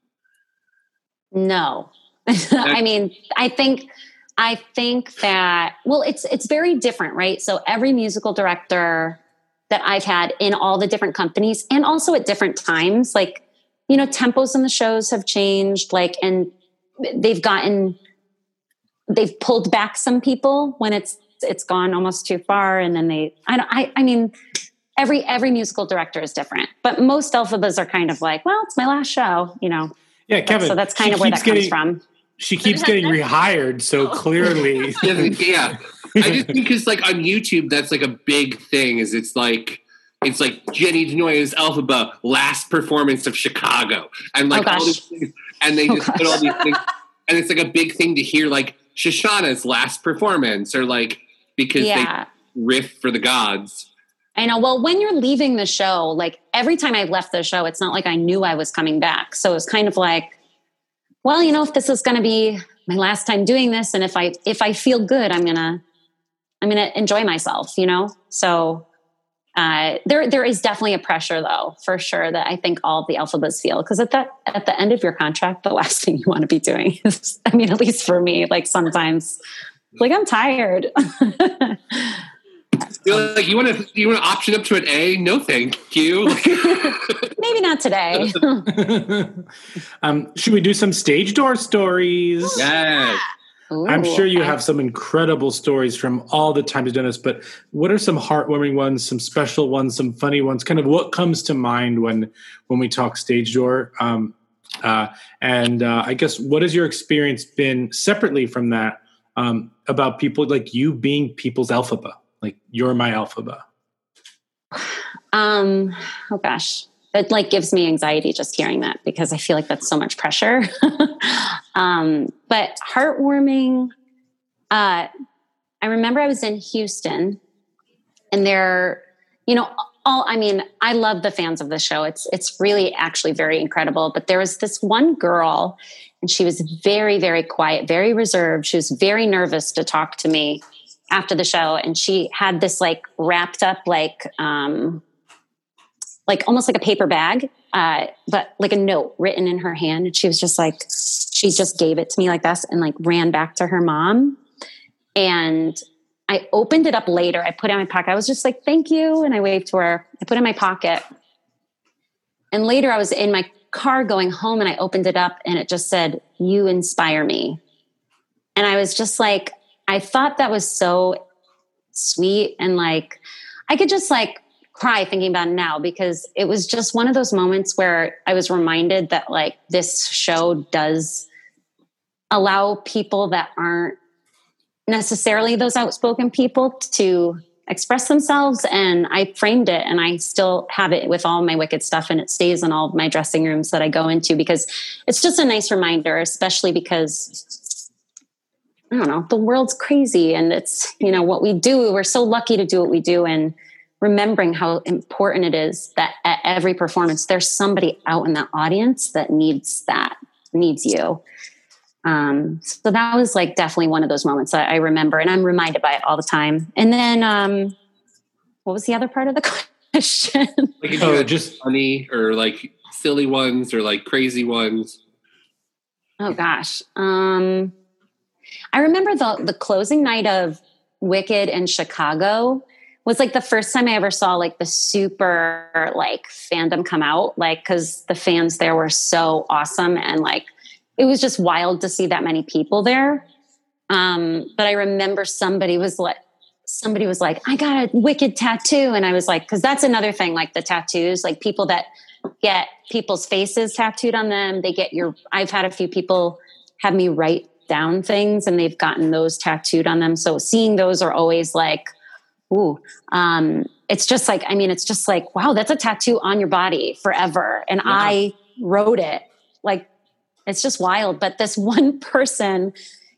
No. I mean, I think, I think that, well, it's, it's very different, right? So every musical director that I've had in all the different companies and also at different times, like, you know, tempos in the shows have changed, like, and they've gotten, they've pulled back some people when it's, it's gone almost too far. And then they, I don't, I, I mean, every, every musical director is different, but most Elphabas are kind of like, well, it's my last show, you know? Yeah. Kevin. So that's kind of where that getting, comes from. She keeps getting rehired. So clearly. Yeah. I just think because like on YouTube, that's like a big thing is it's like, it's like Jenny Denoya's Elphaba last performance of Chicago. And like oh, all these things, and they oh, just put all these things, and it's like a big thing to hear like Shoshana's last performance or like, because yeah. they riff for the gods. I know. Well, when you're leaving the show, like every time I left the show, it's not like I knew I was coming back. So it's kind of like, well, you know, if this is going to be my last time doing this, and if I, if I feel good, I'm going to I'm going to enjoy myself, you know? So uh, there, there is definitely a pressure though, for sure, that I think all of the alphabets feel. Cause at that, at the end of your contract, the last thing you want to be doing is, I mean, at least for me, like sometimes like I'm tired. You're like, you want to, you want to option up to an A? No, thank you. Maybe not today. um, should we do some stage door stories? Yes. Ooh, I'm sure you okay. have some incredible stories from all the times you've done this, but what are some heartwarming ones, some special ones, some funny ones? Kind of what comes to mind when when we talk stage door? Um, uh, and uh, I guess what has your experience been separately from that um, about people like you being people's alphaba? Like you're my alphaba. Um, oh gosh. That like gives me anxiety just hearing that because I feel like that's so much pressure. um, but heartwarming. Uh, I remember I was in Houston and there, you know, all, I mean, I love the fans of the show. It's, it's really actually very incredible, but there was this one girl and she was very, very quiet, very reserved. She was very nervous to talk to me after the show. And she had this like wrapped up, like, um, like almost like a paper bag, uh, but like a note written in her hand. And she was just like, she just gave it to me like this and like ran back to her mom. And I opened it up later. I put it in my pocket. I was just like, thank you. And I waved to her. I put it in my pocket. And later I was in my car going home and I opened it up and it just said, you inspire me. And I was just like, I thought that was so sweet. And like, I could just like, cry thinking about it now because it was just one of those moments where I was reminded that like this show does allow people that aren't necessarily those outspoken people to express themselves. And I framed it and I still have it with all my Wicked stuff and it stays in all of my dressing rooms that I go into because it's just a nice reminder, especially because I don't know, the world's crazy and it's, you know, what we do, we're so lucky to do what we do. And remembering how important it is that at every performance, there's somebody out in the audience that needs that, needs you. Um, so that was like definitely one of those moments that I remember and I'm reminded by it all the time. And then, um, what was the other part of the question? Like if you had just funny or like silly ones or like crazy ones. Oh gosh. Um, I remember the, the closing night of Wicked in Chicago was like the first time I ever saw like the super like fandom come out, like, cause the fans there were so awesome. And like, it was just wild to see that many people there. Um, but I remember somebody was like, somebody was like, I got a Wicked tattoo. And I was like, cause that's another thing, like the tattoos, like people that get people's faces tattooed on them. They get your, I've had a few people have me write down things and they've gotten those tattooed on them. So seeing those are always like, ooh, um, it's just like, I mean, it's just like, wow, that's a tattoo on your body forever. And wow. I wrote it. Like, it's just wild. But this one person,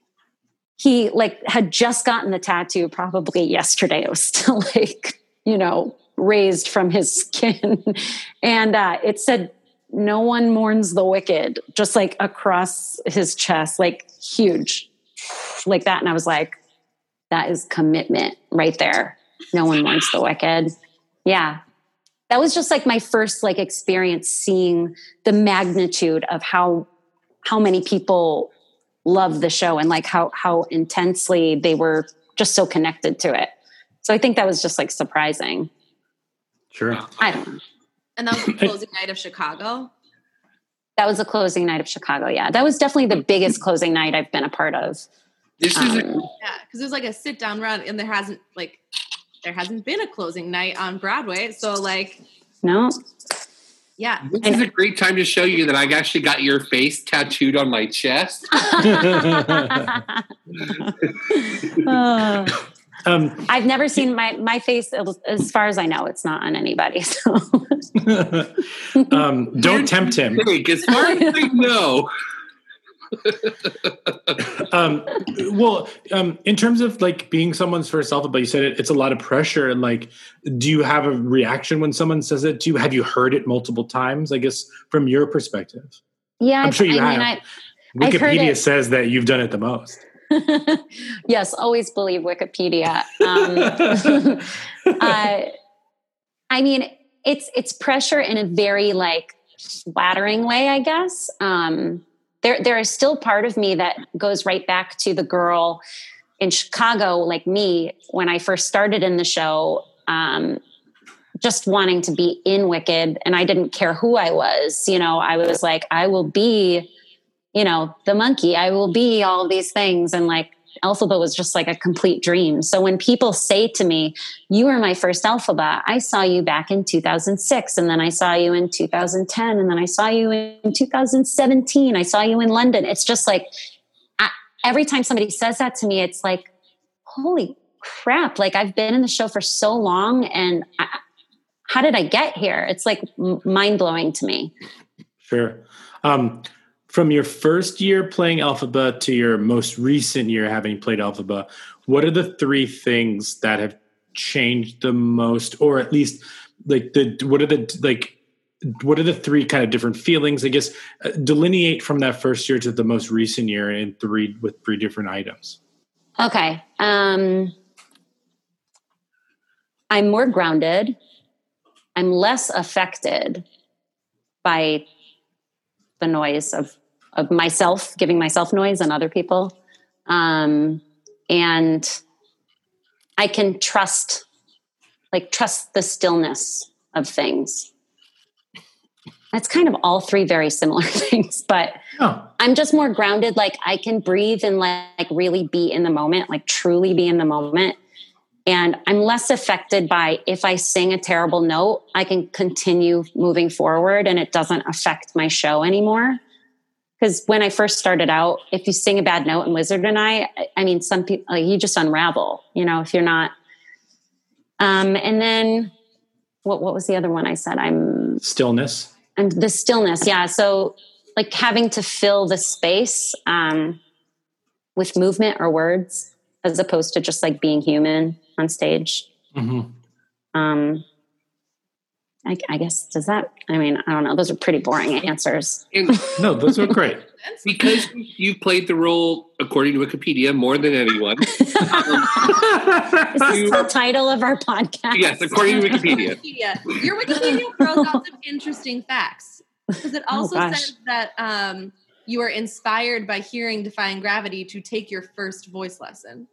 he like had just gotten the tattoo probably yesterday. It was still like, you know, raised from his skin. And uh, it said, no one mourns the wicked, just like across his chest, like huge, like that. And I was like, that is commitment right there. No one mourns the wicked. Yeah. That was just like my first like experience seeing the magnitude of how, how many people love the show and like how, how intensely they were just so connected to it. So I think that was just like surprising. Sure. I don't know. And that was the closing night of Chicago? That was the closing night of Chicago, yeah. That was definitely the biggest closing night I've been a part of. This um, is a- yeah, because it was like a sit-down run, and there hasn't like there hasn't been a closing night on Broadway. So like, no. Yeah. This is a great time to show you that I actually got your face tattooed on my chest. uh, um, I've never seen my, my face, as far as I know, it's not on anybody. So. um, don't tempt him. As far as I know. um, well, um, in terms of like being someone's first alpha, but you said it, it's a lot of pressure. And like, do you have a reaction when someone says it? Do you, have you heard it multiple times? I guess from your perspective. Yeah. I'm sure you I have. mean, I, Wikipedia says that you've done it the most. Yes, always believe Wikipedia. Um, uh, I mean, it's it's pressure in a very like flattering way, I guess. Um, there there is still part of me that goes right back to the girl in Chicago, like me, when I first started in the show, um, just wanting to be in Wicked, and I didn't care who I was. You know, I was like, I will be, you know, the monkey. I will be all these things, and like Elphaba was just like a complete dream. So when people say to me, "You were my first Elphaba. I saw you back in two thousand six, and then I saw you in two thousand ten, and then I saw you in two thousand seventeen. I saw you in London." It's just like, I, every time somebody says that to me, it's like, holy crap. Like I've been in the show for so long, and I, how did I get here? It's like mind blowing to me. Sure. Um, From your first year playing Elphaba to your most recent year having played Elphaba, what are the three things that have changed the most, or at least like the what are the like what are the three kind of different feelings? I guess uh, delineate from that first year to the most recent year in three with three different items. Okay, um, I'm more grounded. I'm less affected by the noise of. of myself, giving myself noise and other people. Um, and I can trust, like trust the stillness of things. That's kind of all three very similar things, but oh. I'm just more grounded. Like I can breathe and like, like really be in the moment, like truly be in the moment. And I'm less affected by if I sing a terrible note, I can continue moving forward and it doesn't affect my show anymore. Because when I first started out, if you sing a bad note in Wizard and I, I mean, some people, like, you just unravel, you know, if you're not. Um, and then what, what was the other one I said? I'm stillness. And the stillness. Yeah. So like having to fill the space um, with movement or words, as opposed to just like being human on stage. Mm-hmm. Um, I, I guess, does that, I mean, I don't know. Those are pretty boring answers. And no, those are great. Because you played the role, according to Wikipedia, more than anyone. Is this the title of our podcast? Yes, according to Wikipedia. Wikipedia. Your Wikipedia throws out some interesting facts. Because it also oh, says that um, you were inspired by hearing Defying Gravity to take your first voice lesson.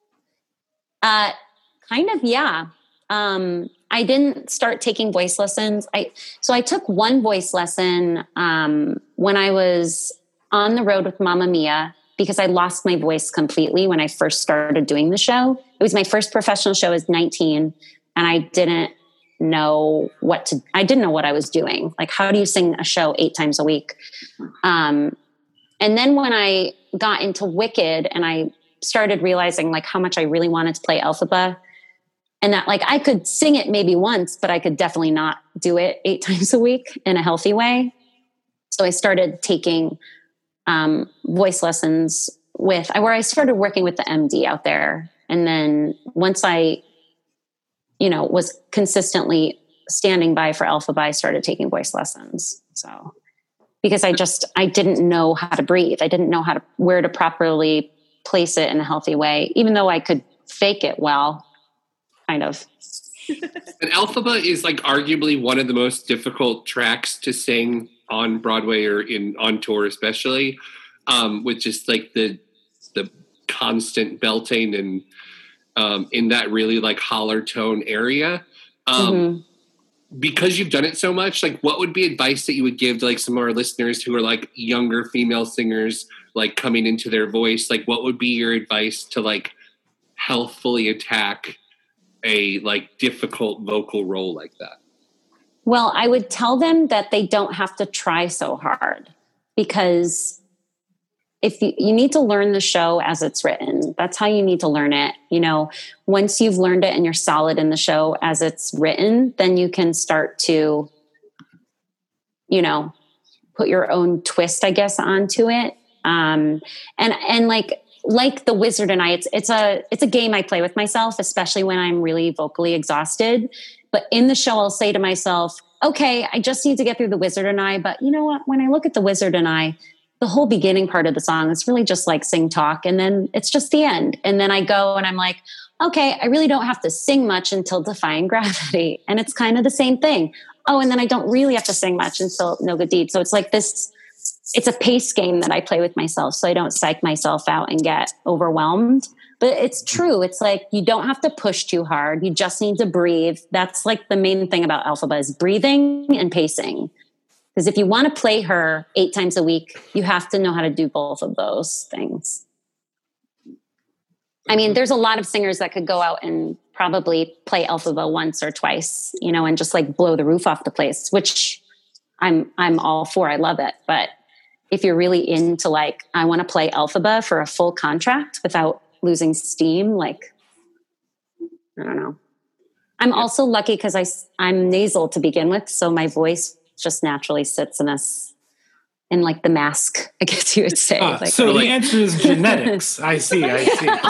Uh, kind of, yeah. Um, I didn't start taking voice lessons. I so I took one voice lesson um, when I was on the road with Mamma Mia because I lost my voice completely when I first started doing the show. It was my first professional show. I was nineteen, and I didn't know what to. I didn't know what I was doing. Like, how do you sing a show eight times a week? Um, and then when I got into Wicked, and I started realizing like how much I really wanted to play Elphaba. And that like I could sing it maybe once, but I could definitely not do it eight times a week in a healthy way. So I started taking um, voice lessons with, where I started working with the M D out there. And then once I, you know, was consistently standing by for Elphaba, I started taking voice lessons. So, because I just, I didn't know how to breathe. I didn't know how to, where to properly place it in a healthy way, even though I could fake it well. Kind of. And Elphaba is like arguably one of the most difficult tracks to sing on Broadway or in on tour, especially um, with just like the the constant belting and um, in that really like holler tone area. Um, mm-hmm. Because you've done it so much, like what would be advice that you would give to like some of our listeners who are like younger female singers, like coming into their voice? Like what would be your advice to like healthfully attack a like difficult vocal role like that? Well, I would tell them that they don't have to try so hard, because if you, you need to learn the show as it's written, that's how you need to learn it. You know, once you've learned it and you're solid in the show as it's written, then you can start to, you know, put your own twist, I guess, onto it. Um, and, and like, like the Wizard and I, it's, it's a, it's a game I play with myself, especially when I'm really vocally exhausted. But in the show, I'll say to myself, okay, I just need to get through the Wizard and I, but you know what? When I look at the Wizard and I, the whole beginning part of the song is really just like sing talk. And then it's just the end. And then I go and I'm like, okay, I really don't have to sing much until Defying Gravity. And it's kind of the same thing. Oh, and then I don't really have to sing much until No Good Deed. So it's like this, it's a pace game that I play with myself so I don't psych myself out and get overwhelmed. But it's true. It's like you don't have to push too hard. You just need to breathe. That's like the main thing about Elphaba is breathing and pacing. Because if you want to play her eight times a week, you have to know how to do both of those things. I mean, there's a lot of singers that could go out and probably play Elphaba once or twice, you know, and just like blow the roof off the place, which I'm I'm all for. I love it. But if you're really into like, I want to play Elphaba for a full contract without losing steam, like, I don't know. I'm yeah. also lucky because I I'm nasal to begin with, so my voice just naturally sits in us in like the mask, I guess you would say. Uh, like, so like, the answer is genetics. I see. I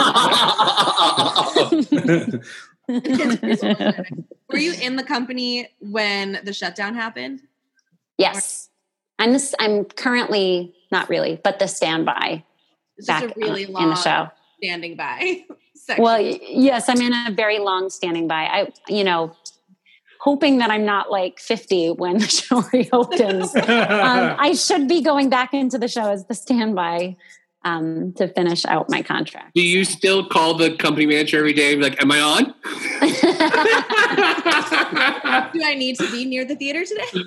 see. Were you in the company when the shutdown happened? Yes, I'm this. I'm currently not really, but the standby. It's back just a really in, long in the show. Standing by section. Well, yes, I'm in a very long standing by. I, you know, hoping that I'm not like fifty when the show reopens. um, I should be going back into the show as the standby um, to finish out my contract. Do you still call the company manager every day and be like, am I on? Do I need to be near the theater today?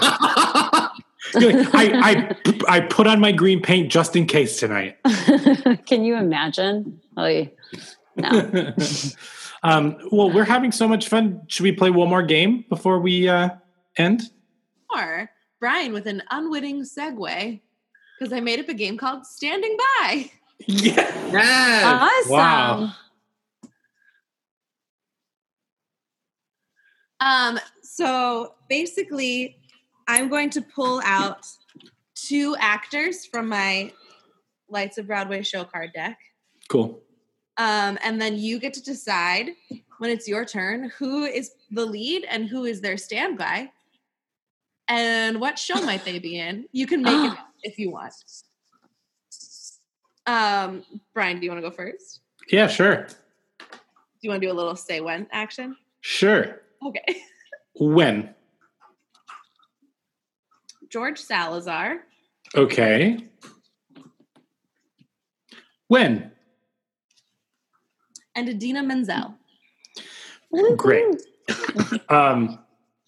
I, I I put on my green paint just in case tonight. Can you imagine? Oh, no. um, well, we're having so much fun. Should we play one more game before we uh, end? Or Brian with an unwitting segue, because I made up a game called Standing By. Yeah. Yes. Awesome. Wow. Um. So basically, I'm going to pull out two actors from my Lights of Broadway show card deck. Cool. Um, and then you get to decide when it's your turn who is the lead and who is their standby and what show might they be in. You can make it up if you want. Um, Brian, do you want to go first? Yeah, sure. Do you want to do a little say when action? Sure. Okay. When? George Salazar. Okay. When? And Idina Menzel. Great. um,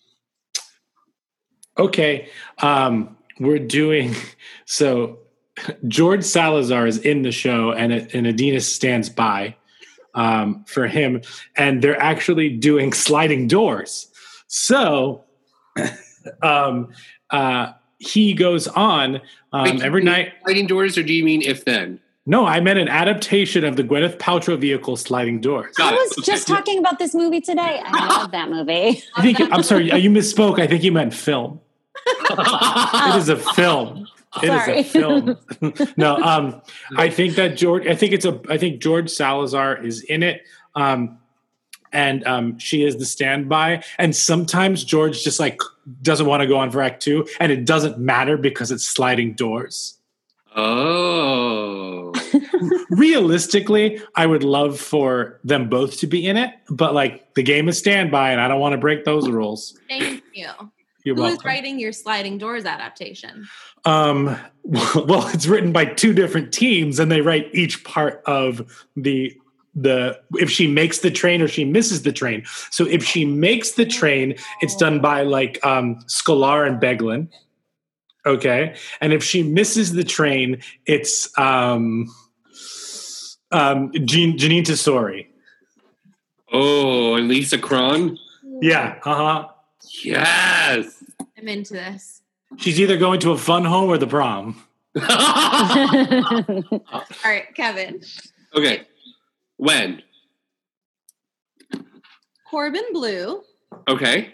okay. Um, we're doing, so George Salazar is in the show and, and Idina stands by um, for him. And they're actually doing sliding doors. So um, uh, he goes on um, Wait, every night. Sliding doors, or do you mean if then? No, I meant an adaptation of the Gwyneth Paltrow vehicle Sliding Doors. I was just talking about this movie today. I love that movie. I think, I'm sorry, you misspoke. I think you meant film. It is a film. It Sorry. is a film. No, um, I think that George. I think it's a. I think George Salazar is in it, um, and um, she is the standby. And sometimes George just like doesn't want to go on for Act Two, and it doesn't matter because it's sliding doors. Oh. Realistically, I would love for them both to be in it, but like the game is standby, and I don't want to break those rules. Thank you. You're Who welcome. is writing your Sliding Doors adaptation? Um, well, it's written by two different teams, and they write each part of the the if she makes the train or she misses the train. So if she makes the train, it's done by like um, Scolar and Beglin. Okay, and if she misses the train, it's um, um, Jean, Janine Tesori. Oh, and Lisa Cron? Yeah, uh-huh. Yes. I'm into this. She's either going to a fun home or the prom. All right, Kevin. Okay. When? Corbin Bleu. Okay.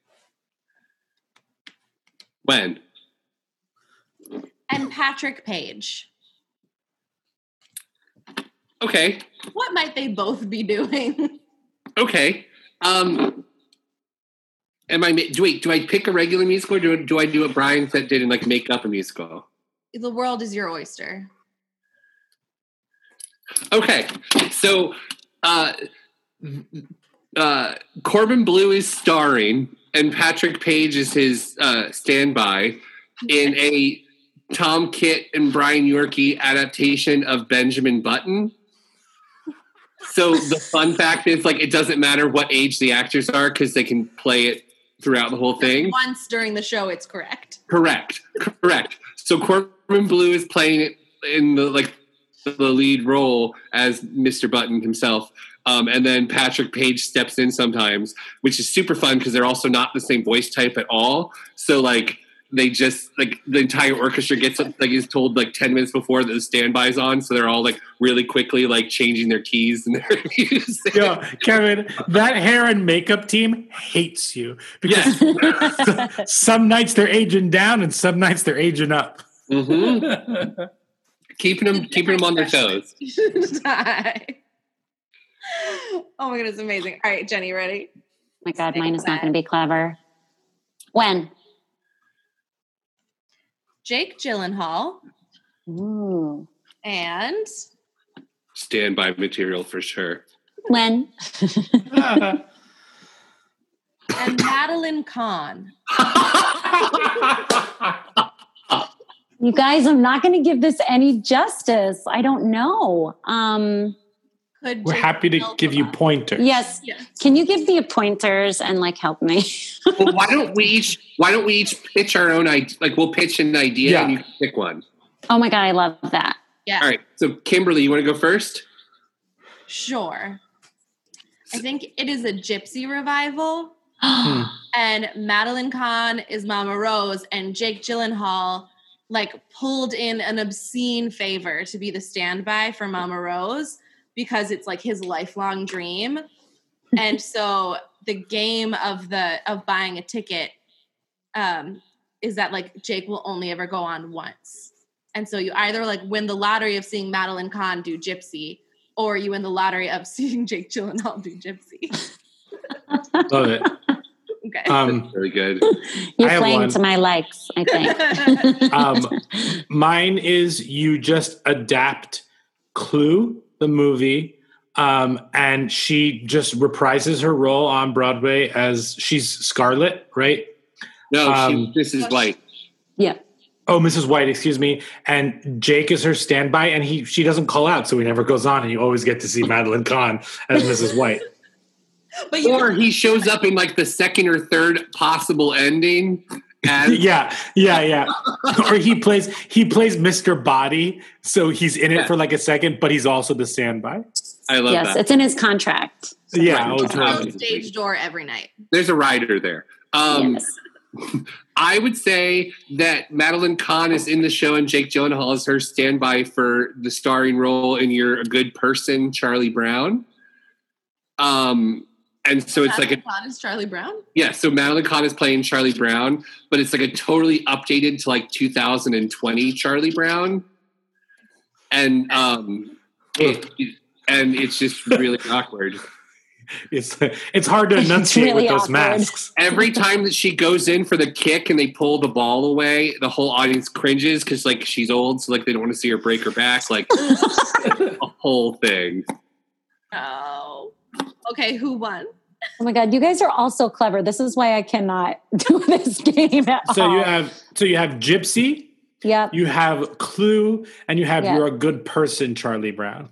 When? And Patrick Page. Okay. What might they both be doing? Okay. Um, am I? Do wait? Do I pick a regular musical, or do, do I do what Brian said did and like make up a musical? the world is your oyster. Okay, so uh, uh, Corbin Bleu is starring, and Patrick Page is his uh, standby in a Tom Kitt and Brian Yorkie adaptation of Benjamin Button. So the fun fact is, like, it doesn't matter what age the actors are because they can play it throughout the whole thing. Once during the show, it's correct. Correct, correct. So Corbin Bleu is playing it in the like the lead role as Mister Button himself, um, and then Patrick Page steps in sometimes, which is super fun because they're also not the same voice type at all. So like they just like the entire orchestra gets like is told like ten minutes before that the standby's on, so they're all like really quickly like changing their keys and their music. Yo, Kevin, that hair and makeup team hates you because Yeah. some nights they're aging down and some nights they're aging up. Mm-hmm. keeping them, keeping them on their toes. Die. Oh my goodness, amazing. All right, Jenny, ready? Oh my God, mine is not going to be clever. When? Jake Gyllenhaal Ooh. and Standby material for sure. When? and Madeline Kahn. You guys, I'm not going to give this any justice. I don't know. Um, Could We're Jake happy to Gyllenhaal give you come up? pointers. yes. Yes. Can you give me pointers and like help me? Well, why don't we each? Why don't we each pitch our own idea? Like we'll pitch an idea Yeah. and you can pick one. Oh my God, I love that. Yeah. All right. So Kimberly, you want to go first? Sure. I think it is a gypsy revival. Hmm. And Madeline Kahn is Mama Rose, and Jake Gyllenhaal like pulled in an obscene favor to be the standby for Mama Rose because it's like his lifelong dream. And so the game of the of buying a ticket um, is that like Jake will only ever go on once. And so you either like win the lottery of seeing Madeline Kahn do Gypsy, or you win the lottery of seeing Jake Gyllenhaal do Gypsy. Love it. Okay. Um, That's really good. You're I have playing one. to my likes, I think. um, mine is you just adapt Clue, the movie, um, and she just reprises her role on Broadway as she's Scarlett, right? No, Um, she, this is White. Yeah. Oh, Missus White, excuse me. And Jake is her standby, and he she doesn't call out, so he never goes on, and you always get to see Madeline Kahn as Missus White. But you Or he shows up in like the second or third possible ending. As, Yeah, yeah, yeah. Or he plays he plays Mister Body, so he's in it Yeah. for like a second, but he's also the standby. I love Yes, that. it's in his contract. Yeah, Right. oh, close totally. stage door every night. There's a rider there. Um, Yes. I would say that Madeline Kahn is in the show and Jake Gyllenhaal is her standby for the starring role in You're a Good Person, Charlie Brown. Um, and so it's like a Madeline Kahn is Charlie Brown. yeah. So Madeline Kahn is playing Charlie Brown, but it's like a totally updated to like two thousand twenty Charlie Brown, and um, it, and it's just really awkward. It's it's hard to enunciate really with those awkward. masks. Every time that she goes in for the kick and they pull the ball away, the whole audience cringes because like she's old, so like they don't want to see her break her back. Like a whole thing. Oh. Okay, who won? Oh my God, you guys are all so clever. This is why I cannot do this game at So all. you have so you have Gypsy, Yep. you have Clue, and you have Yeah. You're a Good Person, Charlie Brown.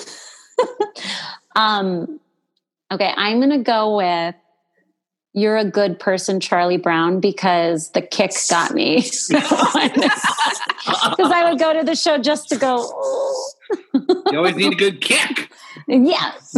Um, okay, I'm going to go with You're a Good Person, Charlie Brown, because the kick got me. Because I would go to the show just to go, "Oh." You always need a good kick. Yes.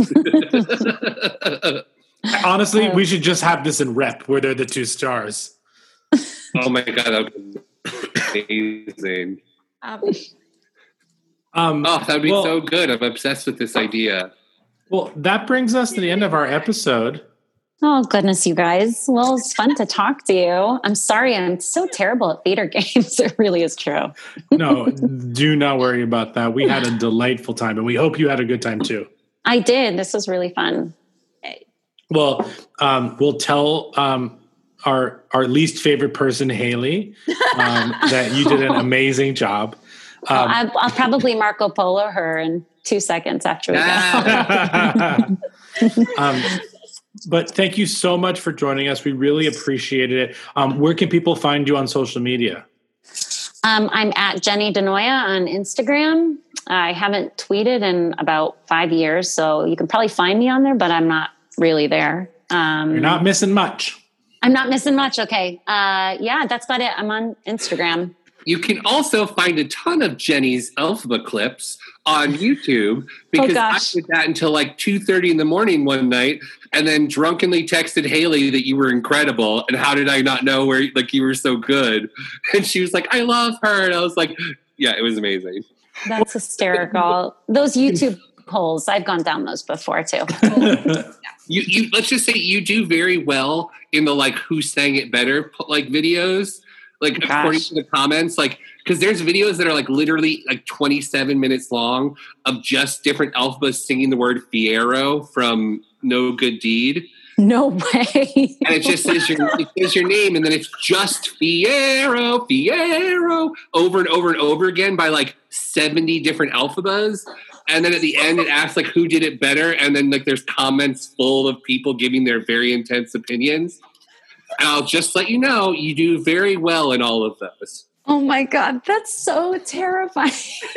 Honestly, Uh, we should just have this in rep where they're the two stars. Oh my god, that would be amazing. Um, Um, Oh, that would be well, so good. I'm obsessed with this idea. well, that brings us to the end of our episode. Oh, goodness, you guys. Well, it's fun to talk to you. I'm sorry, I'm so terrible at theater games. It really is true. No, do not worry about that. We had a delightful time, and we hope you had a good time too. I did. This was really fun. Well, um, we'll tell um, our our least favorite person, Haley, um, that you did an amazing job. Um, well, I'll, I'll probably Marco Polo her in two seconds after we go. um, but thank you so much for joining us. We really appreciated it. Um, where can people find you on social media? Um, I'm at Jenny Denoya on Instagram. I haven't tweeted in about five years, so you can probably find me on there, but I'm not really there. Um, You're not missing much. I'm not missing much. Okay. Uh, yeah, that's about it. I'm on Instagram. You can also find a ton of Jenny's Elphaba clips on YouTube because oh, I did that until like two thirty in the morning one night and then drunkenly texted Haley that you were incredible. And how did I not know where like you were so good? And she was like, I love her. And I was like, yeah, it was amazing. That's hysterical. Those YouTube polls, I've gone down those before too. you, you, let's just say you do very well in the like who sang it better like videos. Like oh, according to the comments, like because there's videos that are like literally like twenty-seven minutes long of just different Elphabas singing the word Fiyero from No Good Deed. No way. And it just says your it says your name, and then it's just Fiyero, Fiyero over and over and over again by like seventy different Elphabas. And then at the end, it asks like who did it better, and then like there's comments full of people giving their very intense opinions. And I'll just let you know, you do very well in all of those. Oh my God, that's so terrifying.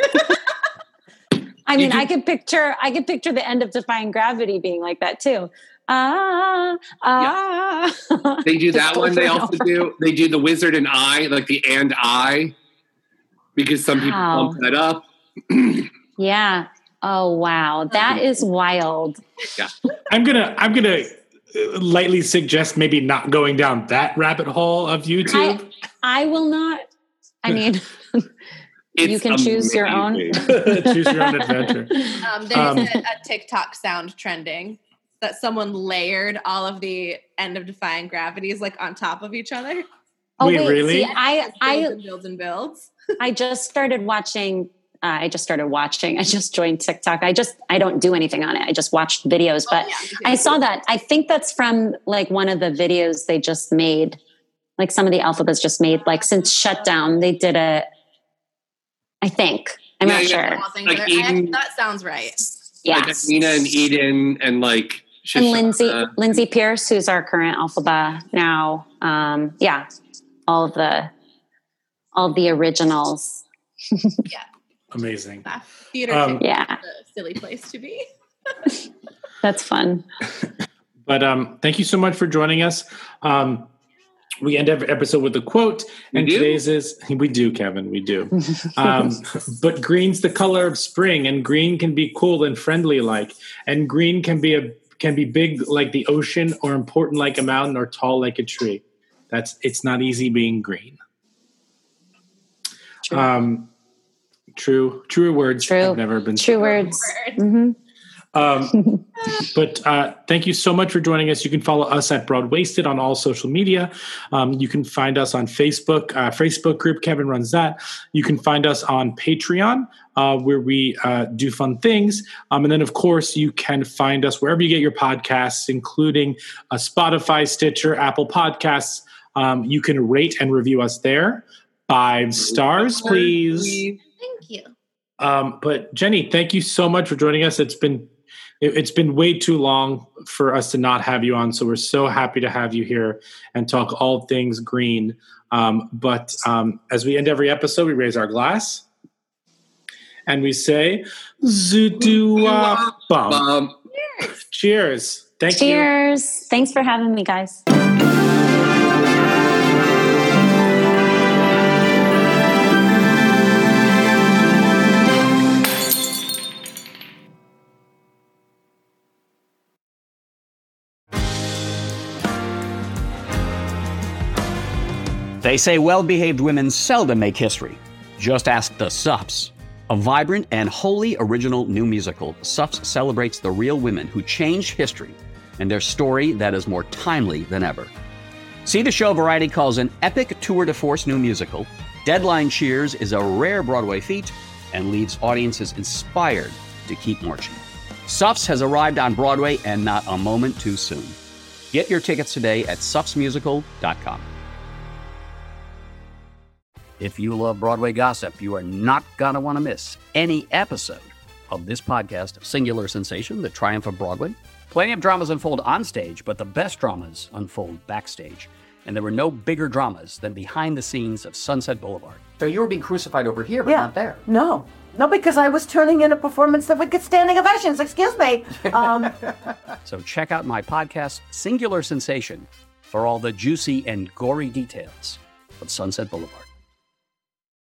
I mean, I could picture, I could picture the end of Defying Gravity being like that too. Ah, ah. Yeah. They do that one. They also do, they do the Wizard and I, like the and I, because some people wow. bump that up. Yeah. Oh, wow. That is wild. Yeah. I'm going to, I'm going to, lightly suggest maybe not going down that rabbit hole of YouTube. I, I will not. I mean, you can amazing. choose your own. Choose your own adventure. Um, there's um, a, a TikTok sound trending that someone layered all of the end of Defying Gravities like on top of each other. Oh wait, wait, really? See, I, I and builds and builds. I just started watching. Uh, I just started watching. I just joined TikTok. I just, I don't do anything on it. I just watched videos, but oh, yeah, I saw that. I think that's from like one of the videos they just made. Like some of the Elphabas just made, like since shutdown, they did a, I think, I'm yeah, not yeah. sure. Like Eden, that sounds right. Yeah. Like Nina and Eden and like. And Lindsay, uh, Lindsay Pierce, who's our current Elphaba now. Um, yeah. All of the, all of the originals. Yeah. Amazing. Uh, theater um, yeah. is a silly place to be. That's fun. But um, thank you so much for joining us. Um, we end every episode with a quote, and today's is, we do, Kevin, we do. Um, but green's the color of spring, and green can be cool and friendly like, and green can be a can be big like the ocean, or important like a mountain, or tall like a tree. That's it's not easy being green. True. Um, True, truer words. True. I've never been true words. Mm-hmm. Um, but uh, thank you so much for joining us. You can follow us at Broadwasted on all social media. Um, you can find us on Facebook, uh, Facebook group. Kevin runs that. You can find us on Patreon, uh, where we uh, do fun things. Um, and then, of course, you can find us wherever you get your podcasts, including uh, Spotify, Stitcher, Apple Podcasts. Um, you can rate and review us there. Five stars, please. Thank you. Um, but Jenny, thank you so much for joining us. It's been it, it's been way too long for us to not have you on, so we're so happy to have you here and talk all things green. Um, but um, as we end every episode, we raise our glass and we say "Zoodoo bum." Cheers. Cheers. Thank Cheers. you. Cheers. Thanks for having me, guys. They say well-behaved women seldom make history. Just ask the Suffs. A vibrant and wholly original new musical, Suffs celebrates the real women who changed history and their story that is more timely than ever. See the show Variety calls an epic tour de force new musical. Deadline cheers is a rare Broadway feat and leaves audiences inspired to keep marching. Suffs has arrived on Broadway, and not a moment too soon. Get your tickets today at suffs musical dot com. If you love Broadway gossip, you are not going to want to miss any episode of this podcast of Singular Sensation, The Triumph of Broadway. Plenty of dramas unfold on stage, but the best dramas unfold backstage. And there were no bigger dramas than behind the scenes of Sunset Boulevard. So you were being crucified over here, but yeah. not there. No. No, because I was turning in a performance that would get standing ovations. Excuse me. Um, so check out my podcast, Singular Sensation, for all the juicy and gory details of Sunset Boulevard.